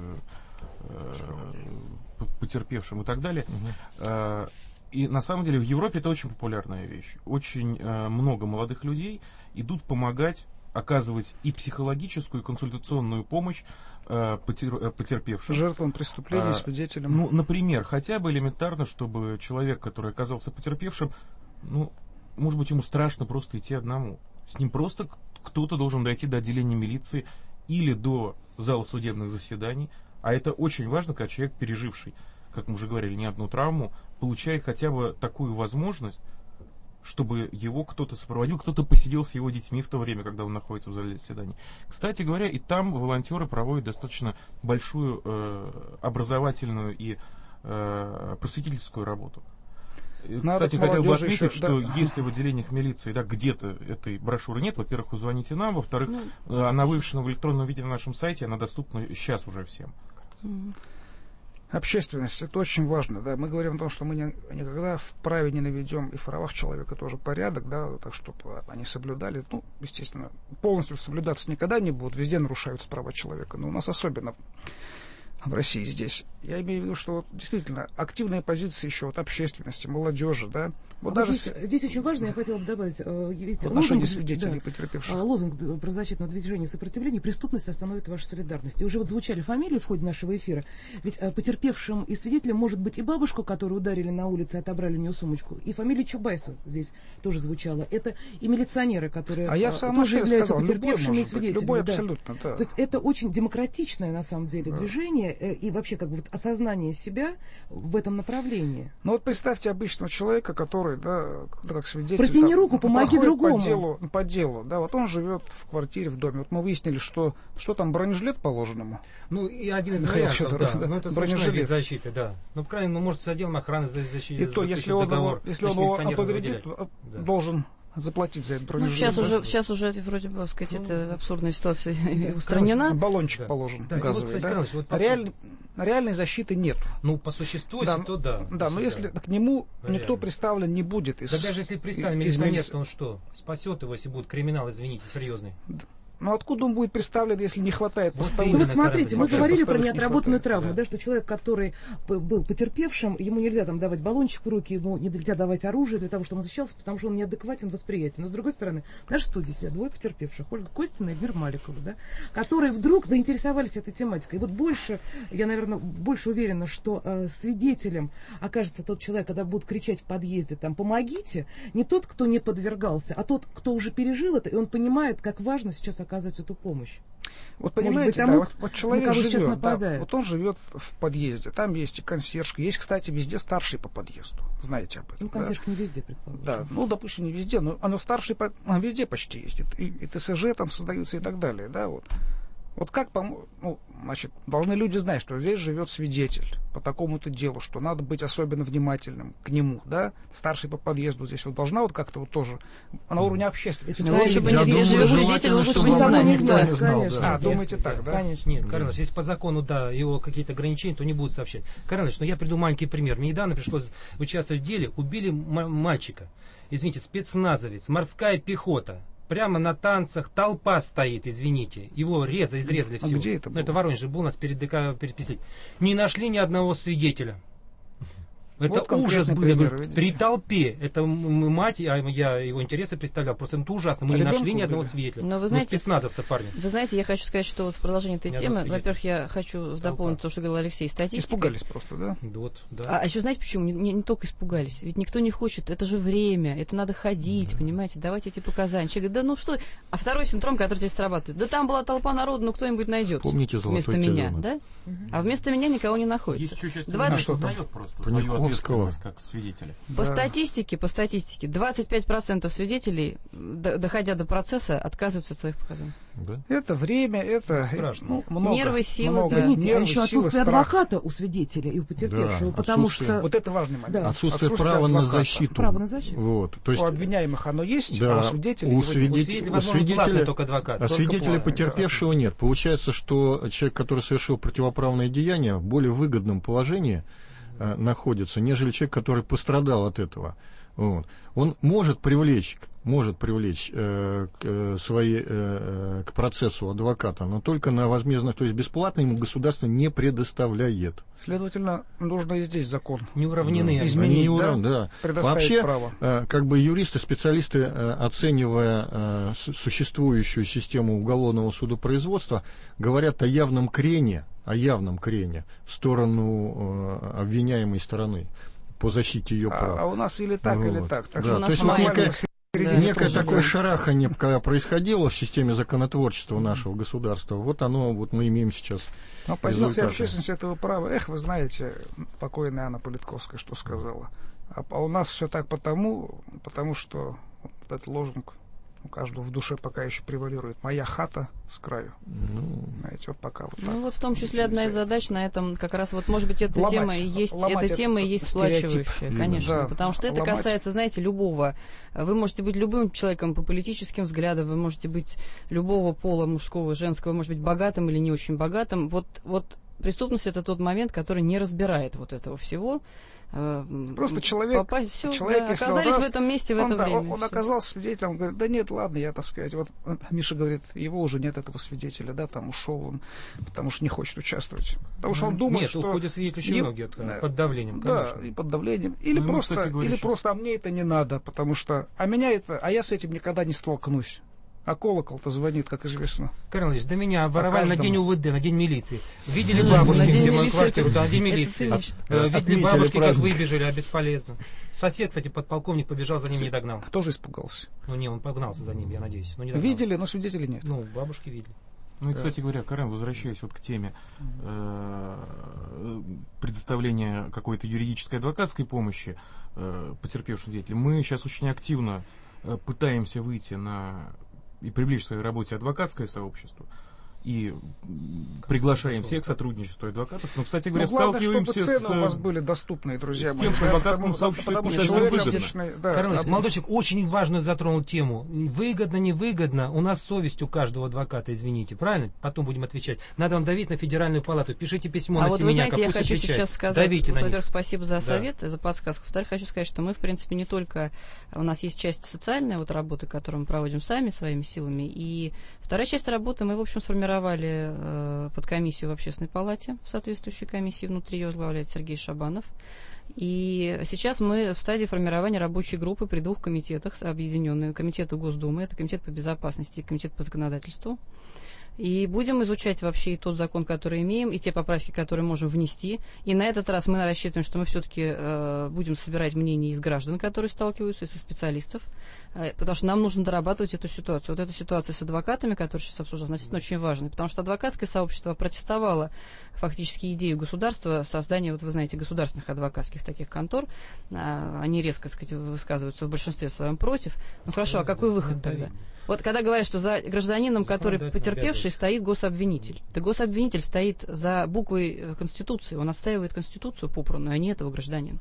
потерпевшим и так далее. И на самом деле в Европе это очень популярная вещь. Очень много молодых людей идут помогать, оказывать и психологическую, и консультационную помощь потерпевшим. Жертвам преступлений, свидетелям. Ну, например, хотя бы элементарно, чтобы человек, который оказался потерпевшим, ну, может быть, ему страшно просто идти одному. С ним просто кто-то должен дойти до отделения милиции или до зала судебных заседаний. А это очень важно, когда человек, переживший, как мы уже говорили, не одну травму, получает хотя бы такую возможность, чтобы его кто-то сопроводил, кто-то посидел с его детьми в то время, когда он находится в зале заседаний. Кстати говоря, и там волонтеры проводят достаточно большую образовательную и просветительскую работу. Кстати, хотел бы отметить, что если в отделениях милиции где-то этой брошюры нет, во-первых, вы звоните нам, во-вторых, она вывешена в электронном виде на нашем сайте, она доступна сейчас уже всем. Общественность, это очень важно, да. Мы говорим о том, что мы никогда вправе не наведем и в правах человека тоже порядок, да, так чтобы они соблюдали. Ну, естественно, полностью соблюдаться никогда не будут, везде нарушаются права человека, но у нас особенно в России здесь. Я имею в виду, что действительно активные позиции еще от общественности, молодежи, да. Вот даже здесь очень важно, я хотела бы добавить, в отношении свидетелей, потерпевших. Лозунг правозащитного движения сопротивления: преступность остановит вашу солидарность. И уже вот звучали фамилии в ходе нашего эфира. Ведь потерпевшим и свидетелем может быть и бабушка, которую ударили на улице, отобрали у нее сумочку, и фамилия Чубайса здесь тоже звучала. Это и милиционеры, которые тоже являются потерпевшими и свидетелями. Любой абсолютно, да. То есть это очень демократичное на самом деле движение и вообще как бы вот осознание себя в этом направлении. Ну вот представьте обычного человека, который, да, как свидетель. Протяни руку, помоги другому. По делу, да, вот он живет в квартире, в доме. Вот мы выяснили, что там, бронежилет положенному? Ну, и один из вариантов, да. Ну, это бронежилет защиты, да. Ну, крайне, может, с отделом охраны защиты. И то, если он его повредит, должен заплатить за этот бронежилет. Ну, сейчас уже вроде бы, сказать, эта абсурдная ситуация устранена. Баллончик положен газовый, да. Реальной защиты нет. Ну, по существу, то да. Да, но если к нему никто представлен не будет. Да даже если представлен милиционер, то он что? Спасет его, если будет криминал, извините, серьезный. Но откуда он будет представлен, если не хватает поставок? Ну вот смотрите, мы говорили про неотработанную травму, да, что человек, который был потерпевшим, ему нельзя там давать баллончик в руки, ему нельзя давать оружие для того, чтобы он защищался, потому что он неадекватен в восприятии. Но с другой стороны, в нашей студии сидят двое потерпевших, Ольга Костина и Эльвира Маликова, да, которые вдруг заинтересовались этой тематикой. И вот я, наверное, больше уверена, что свидетелем окажется тот человек, когда будут кричать в подъезде, там, помогите, не тот, кто не подвергался, а тот, кто уже пережил это, и он понимает, как важно сейчас оказать эту помощь. Вот понимаете, тому, вот человек живет, вот он живет в подъезде, там есть и консьержка, есть, кстати, везде старший по подъезду, знаете об этом. Ну, консьержка не везде, предположим. Да, ну, допустим, не везде, но оно старший везде почти есть, и ТСЖ там создаются и так далее, да, вот. Вот как должны люди знать, что здесь живет свидетель по такому-то делу, что надо быть особенно внимательным к нему, да, старший по подъезду здесь вот должна вот как-то вот тоже на уровне общественности. Лучше бы не где живет свидетель, лучше бы не знать. Думаете так, да? Конечно. Нет, Карл Иванович, если по закону, да, его какие-то ограничения, то не будут сообщать. Карл Иванович, я приду маленький пример. Мне недавно пришлось участвовать в деле, убили мальчика, извините, спецназовец, морская пехота. Прямо на танцах толпа стоит, извините. Его изрезали всего. Где это было? Это Воронеж был у нас перед ДК переписали. Не нашли ни одного свидетеля. Это вот ужас был. При толпе. Это мать, я его интересы представлял. Просто это ужасно. Мы не нашли ни одного свидетеля. Но вы знаете, спецназовца, парни. Вы знаете, я хочу сказать, что вот в продолжении этой темы, во-первых, я хочу дополнить то, что говорил Алексей, статистика. Испугались просто, да? Вот, да. А еще знаете почему? Не только испугались. Ведь никто не хочет, это же время, это надо ходить, понимаете, давайте эти показания. Человек говорит, да ну что. А второй синдром, который здесь срабатывает. Да там была толпа народу, ну кто-нибудь найдет. Помните вместо меня, да? А вместо меня никого не находится. Есть еще часть сознает просто свою ответственность как свидетели. По статистике, 25% свидетелей, доходя до процесса, отказываются от своих показаний. Да? Это время, это много. Нервы, силы. Извините, а еще отсутствие адвоката у свидетеля и у потерпевшего, да, потому что... Вот это важный момент. Да. Отсутствие права на защиту. Право на защиту. Вот. То есть, у обвиняемых оно есть, да, а у свидетелей... У свидетеля только адвокат. А свидетеля потерпевшего нет. Получается, что человек, который совершил противоправное деяние, в более выгодном положении находится, нежели человек, который пострадал от этого. Вот. Он может привлечь к процессу адвоката, но только на возмездных, то есть бесплатно ему государство не предоставляет. Следовательно, нужно и здесь закон не уравнены, изменить, да. Вообще, право. Как бы юристы, специалисты, оценивая существующую систему уголовного судопроизводства, говорят о явном крене в сторону обвиняемой стороны по защите ее прав. А у нас или так, или так. Так да, то есть некое такое шарахание, когда происходило в системе законотворчества нашего государства, вот мы имеем сейчас. Но позиция общественности этого права, вы знаете, покойная Анна Политковская что сказала. А у нас все так потому что вот этот лозунг У каждого в душе пока еще превалирует моя хата с краю. Знаете, вот пока вот так. Ну вот в том числе одна из задач на этом как раз вот, может быть, эта тема и есть сплачивающая, конечно, да, потому что это касается, знаете, любого. Вы можете быть любым человеком по политическим взглядам, вы можете быть любого пола, мужского, женского, может быть, богатым или не очень богатым. Вот преступность — это тот момент, который не разбирает вот этого всего. Просто человек, если оказались в этом месте в это время. Он оказался свидетелем, он говорит, да нет, ладно, я, так сказать, вот Миша говорит, его уже нет, этого свидетеля, да, там ушел он, потому что не хочет участвовать. Потому что он думает, что... Нет, уходят свидетели очень многие под давлением, конечно. Да, и под давлением. Или просто, а мне это не надо, потому что, а я с этим никогда не столкнусь. А колокол-то звонит, как известно. Карл Ильич, до меня воровали на день УВД, на день милиции. Видели бабушки все мою квартиру, на день милиции. Видели бабушки, как выбежали, а бесполезно. Сосед, кстати, подполковник, побежал за ним, не догнал. Тоже испугался? Ну не, он погнался за ним, я надеюсь. Видели, но свидетелей нет. Ну, бабушки видели. Ну и, кстати говоря, Карен, возвращаясь вот к теме предоставления какой-то юридической адвокатской помощи потерпевшим свидетелям, мы сейчас очень активно пытаемся выйти на и привлечь в своей работе адвокатское сообщество. И приглашаем всех к сотрудничеству адвокатов. Но, кстати говоря, сталкиваемся чтобы цены у вас были доступные, друзья с тем, что адвокатскому сообществу это не совсем выгодно. Карл Ильич, молодой человек очень важную затронул тему. Выгодно, невыгодно. У нас совесть у каждого адвоката, извините. Правильно? Потом будем отвечать. Надо вам давить на Федеральную палату. Пишите письмо на Семеняка, я хочу сейчас сказать, во-первых, спасибо за совет, за подсказку. Во-вторых, хочу сказать, что мы, в принципе, не только... У нас есть часть социальной вот работы, которую мы проводим сами, своими силами. И вторая часть работы мы, в общем, сформировали подкомиссию в Общественной палате, в соответствующей комиссии внутри ее возглавляет Сергей Шабанов. И сейчас мы в стадии формирования рабочей группы при двух комитетах, объединенные комитеты Госдумы, это комитет по безопасности и комитет по законодательству. И будем изучать вообще и тот закон, который имеем, и те поправки, которые можем внести. И на этот раз мы рассчитываем, что мы все-таки будем собирать мнения из граждан, которые сталкиваются, и со специалистов, потому что нам нужно дорабатывать эту ситуацию. Вот эта ситуация с адвокатами, которая сейчас обсуждается, действительно очень важна, потому что адвокатское сообщество протестовало фактически идею государства создания, вот вы знаете, государственных адвокатских таких контор. Они резко, так сказать, высказываются в большинстве своем против. Ну хорошо, а какой выход тогда? Вот когда говорят, что за гражданином, который потерпевший, стоит гособвинитель. Да гособвинитель стоит за буквой Конституции. Он отстаивает Конституцию попранную, а не этого гражданина.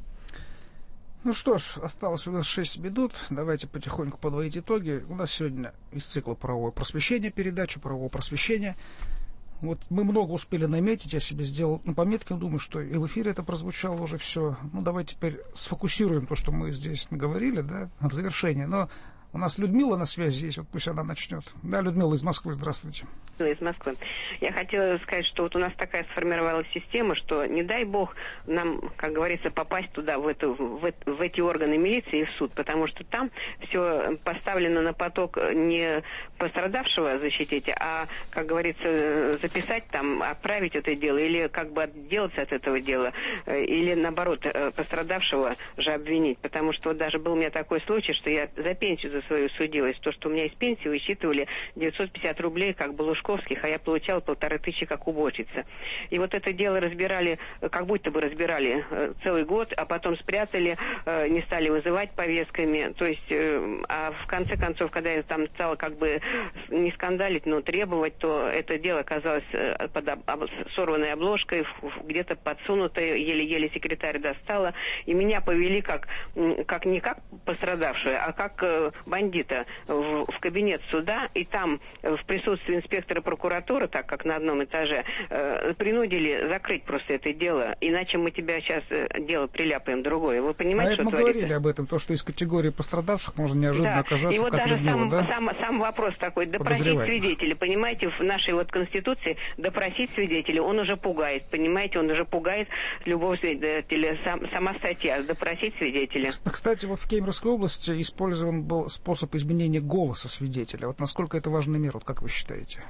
Ну что ж, осталось у нас 6 минут. Давайте потихоньку подводить итоги. У нас сегодня из цикла правовое просвещение, передачу правового просвещения. Вот мы много успели наметить, я себе сделал пометки, думаю, что и в эфире это прозвучало уже все. Ну давайте теперь сфокусируем то, что мы здесь наговорили, да, в завершение. Но у нас Людмила на связи есть, вот пусть она начнет. Да, Людмила из Москвы, здравствуйте. Из Москвы. Я хотела сказать, что вот у нас такая сформировалась система, что не дай бог нам, как говорится, попасть туда, в эти органы милиции и в суд, потому что там все поставлено на поток не пострадавшего защитить, а, как говорится, записать там, отправить это дело, или как бы отделаться от этого дела, или наоборот, пострадавшего же обвинить, потому что вот даже был у меня такой случай, что я за пенсию за свою судилась, то, что у меня из пенсии высчитывали 950 рублей, как бы Лужковских, а я получала 1500 как уборщица. И вот это дело разбирали, как будто бы разбирали целый год, а потом спрятали, не стали вызывать повестками. То есть, а в конце концов, когда я там стала как бы не скандалить, но требовать, то это дело оказалось под сорванной обложкой, где-то подсунутой, еле-еле секретарь достала. И меня повели как не как пострадавшую, а как бандита в кабинет суда, и там в присутствии инспектора прокуратуры, так как на одном этаже, принудили закрыть просто это дело, иначе мы тебя сейчас дело приляпаем другое. Вы понимаете, что мы творится? Говорили об этом, то, что из категории пострадавших можно неожиданно оказаться, и вот как даже Людмила, сам вопрос такой, допросить свидетелей, понимаете, в нашей вот Конституции допросить свидетелей, он уже пугает, понимаете, он уже пугает любого свидетеля, сама статья, допросить свидетеля. Кстати, вот в Кемеровской области использован был способ изменения голоса свидетеля. Вот насколько это важная мера, вот как вы считаете?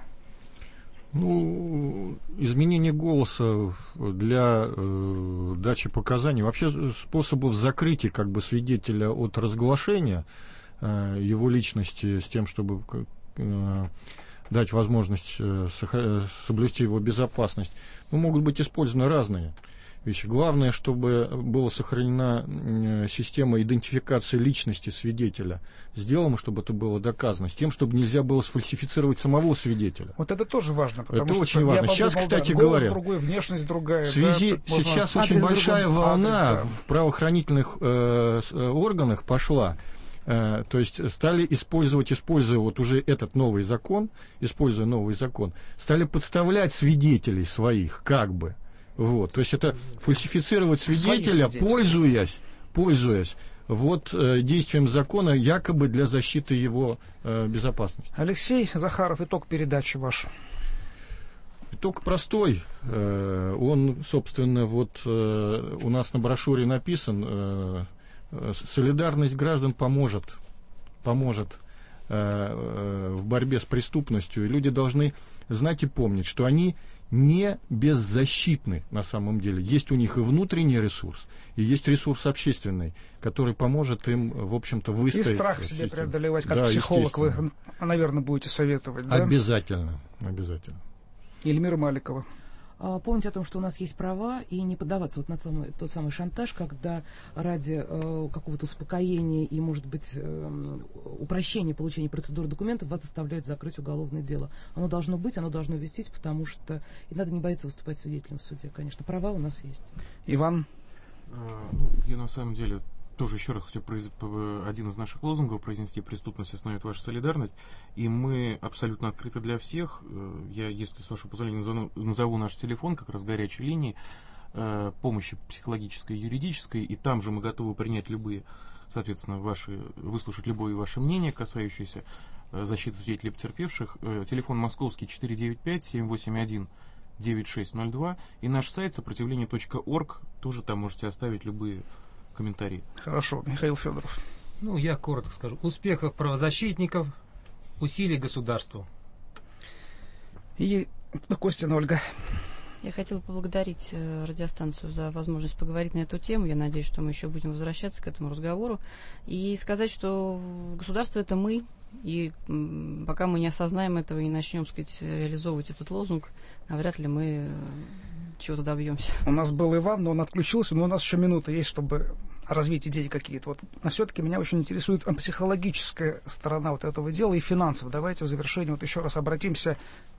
Ну, изменение голоса для дачи показаний, вообще способов закрытия как бы свидетеля от разглашения его личности с тем, чтобы дать возможность соблюсти его безопасность, могут быть использованы разные. вещи. Главное, чтобы была сохранена система идентификации личности свидетеля. Сделано, чтобы это было доказано, с тем, чтобы нельзя было сфальсифицировать самого свидетеля. Вот это тоже важно, потому это что очень важно. Сейчас, кстати голос говоря, другой, внешность другая. В связи сейчас очень большая волна в правоохранительных органах пошла. То есть стали используя вот уже этот новый закон, стали подставлять свидетелей своих, как бы. Вот. То есть это фальсифицировать свидетеля, пользуясь вот действием закона якобы для защиты его безопасности. Алексей Захаров, итог передачи ваш. Итог простой. Он, собственно, вот у нас на брошюре написан. Солидарность граждан поможет в борьбе с преступностью. И люди должны знать и помнить, что они не беззащитны на самом деле. Есть у них и внутренний ресурс, и есть ресурс общественный, который поможет им, в общем-то, выстоять. И страх себе преодолевать, как психолог вы, наверное, будете советовать, да? Обязательно. Эльмира Маликова. Помните о том, что у нас есть права, и не поддаваться вот на тот самый шантаж, когда ради какого-то успокоения и, может быть, упрощения получения процедуры документов вас заставляют закрыть уголовное дело. Оно должно быть, оно должно вестись, потому что и надо не бояться выступать свидетелем в суде. Конечно, права у нас есть. Иван? Я на самом деле тоже еще раз хочу один из наших лозунгов произнести: преступность остановит вашу солидарность. И мы абсолютно открыты для всех. Я, если с вашего позволения, назову наш телефон, как раз горячей линии помощи психологической и юридической, и там же мы готовы принять любые, соответственно, выслушать любое ваше мнение, касающееся защиты свидетелей потерпевших. Телефон московский 495-781-9602, и наш сайт сопротивление.орг, тоже там можете оставить любые комментарии. Хорошо, Михаил Федоров. Я коротко скажу. Успехов правозащитников, усилий государству. И Костина Ольга. Я хотела поблагодарить радиостанцию за возможность поговорить на эту тему. Я надеюсь, что мы еще будем возвращаться к этому разговору. И сказать, что государство — это мы. И пока мы не осознаем этого и не начнем, реализовывать этот лозунг, навряд ли мы чего-то добьемся. У нас был Иван, но он отключился, но у нас еще минута есть, чтобы развить идеи какие-то. Но все-таки меня очень интересует психологическая сторона вот этого дела и финансов. Давайте в завершении еще раз обратимся.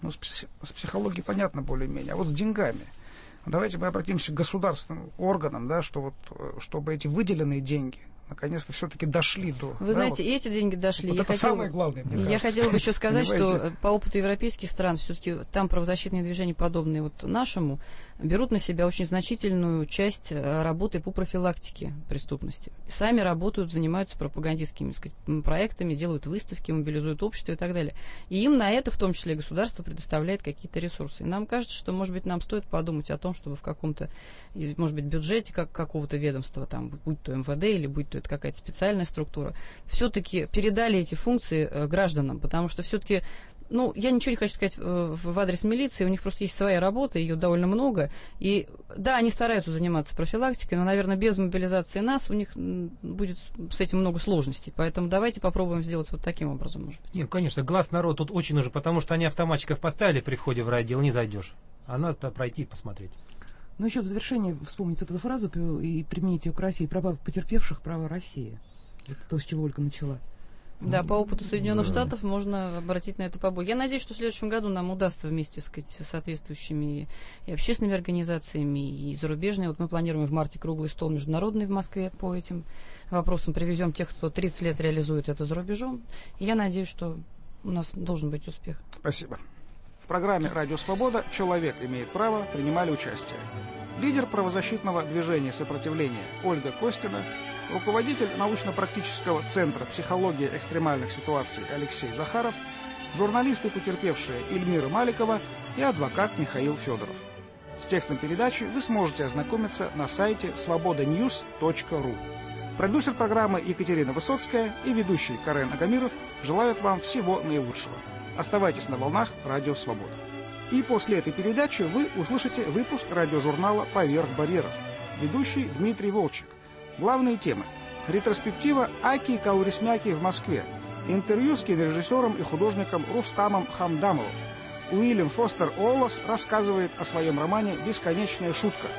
С психологией понятно более-менее, а вот с деньгами. Давайте мы обратимся к государственным органам, да, чтобы эти выделенные деньги наконец-то все-таки дошли до... Вы знаете, и эти деньги дошли. Вот это самое главное, мне кажется. Я хотела бы еще сказать, что по опыту европейских стран, все-таки там правозащитные движения, подобные нашему, берут на себя очень значительную часть работы по профилактике преступности. Сами работают, занимаются пропагандистскими проектами, делают выставки, мобилизуют общество и так далее. И им на это, в том числе, государство предоставляет какие-то ресурсы. И нам кажется, что, может быть, нам стоит подумать о том, чтобы в каком-то, может быть, бюджете какого-то ведомства, будь то МВД или будь то это какая-то специальная структура, все-таки передали эти функции гражданам, потому что все-таки, я ничего не хочу сказать в адрес милиции, у них просто есть своя работа, ее довольно много, и да, они стараются заниматься профилактикой, но, наверное, без мобилизации нас у них будет с этим много сложностей, поэтому давайте попробуем сделать вот таким образом, может быть. Нет, конечно, глаз народа тут очень нужен, потому что они автоматчиков поставили при входе в райотдел, не зайдешь, а надо пройти и посмотреть. Но еще в завершении вспомните эту фразу и примените ее к России. Права потерпевших, права России. Это то, с чего Ольга начала. Да, по опыту Соединенных Штатов можно обратить на это побольше. Я надеюсь, что в следующем году нам удастся вместе с соответствующими и общественными организациями, и зарубежными. Мы планируем в марте круглый стол международный в Москве по этим вопросам. Привезем тех, кто 30 лет реализует это за рубежом. И я надеюсь, что у нас должен быть успех. Спасибо. В программе «Радио Свобода» «Человек имеет право» принимали участие лидер правозащитного движения «Сопротивление» Ольга Костина, руководитель научно-практического центра психологии экстремальных ситуаций Алексей Захаров, журналисты, потерпевшие Эльмира Маликова и адвокат Михаил Федоров. С текстом передачи вы сможете ознакомиться на сайте svobodanews.ru. Продюсер программы Екатерина Высоцкая и ведущий Карен Агамиров желают вам всего наилучшего. Оставайтесь на волнах «Радио Свобода». И после этой передачи вы услышите выпуск радиожурнала «Поверх барьеров». Ведущий Дмитрий Волчек. Главные темы: ретроспектива Аки Каурисмяки в Москве, интервью с кинорежиссером и художником Рустамом Хамдамовым. Уильям Фостер Уоллес рассказывает о своем романе «Бесконечная шутка».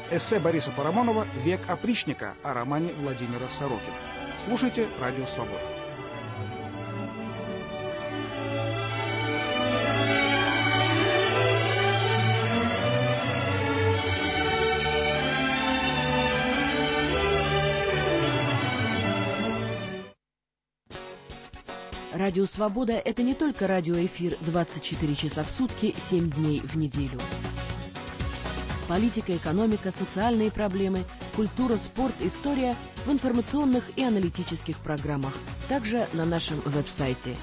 Эссе Бориса Парамонова «Век опричника» о романе Владимира Сорокина. Слушайте «Радио Свобода». Радио «Свобода» — это не только радиоэфир 24 часа в сутки, 7 дней в неделю. Политика, экономика, социальные проблемы, культура, спорт, история в информационных и аналитических программах. Также на нашем веб-сайте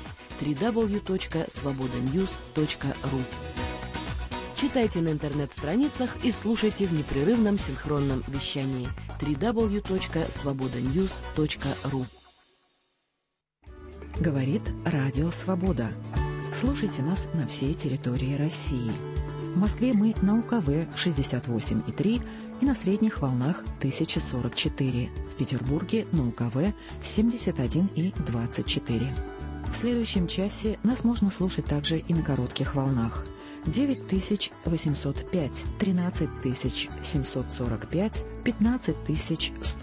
www.svobodanews.ru. Читайте на интернет-страницах и слушайте в непрерывном синхронном вещании www.svobodanews.ru. Говорит Радио Свобода. Слушайте нас на всей территории России. В Москве мы на УКВ 68,3 и на средних волнах 1044. В Петербурге на УКВ 71,24. В следующем часе нас можно слушать также и на коротких волнах. 9805, 13745, 15100.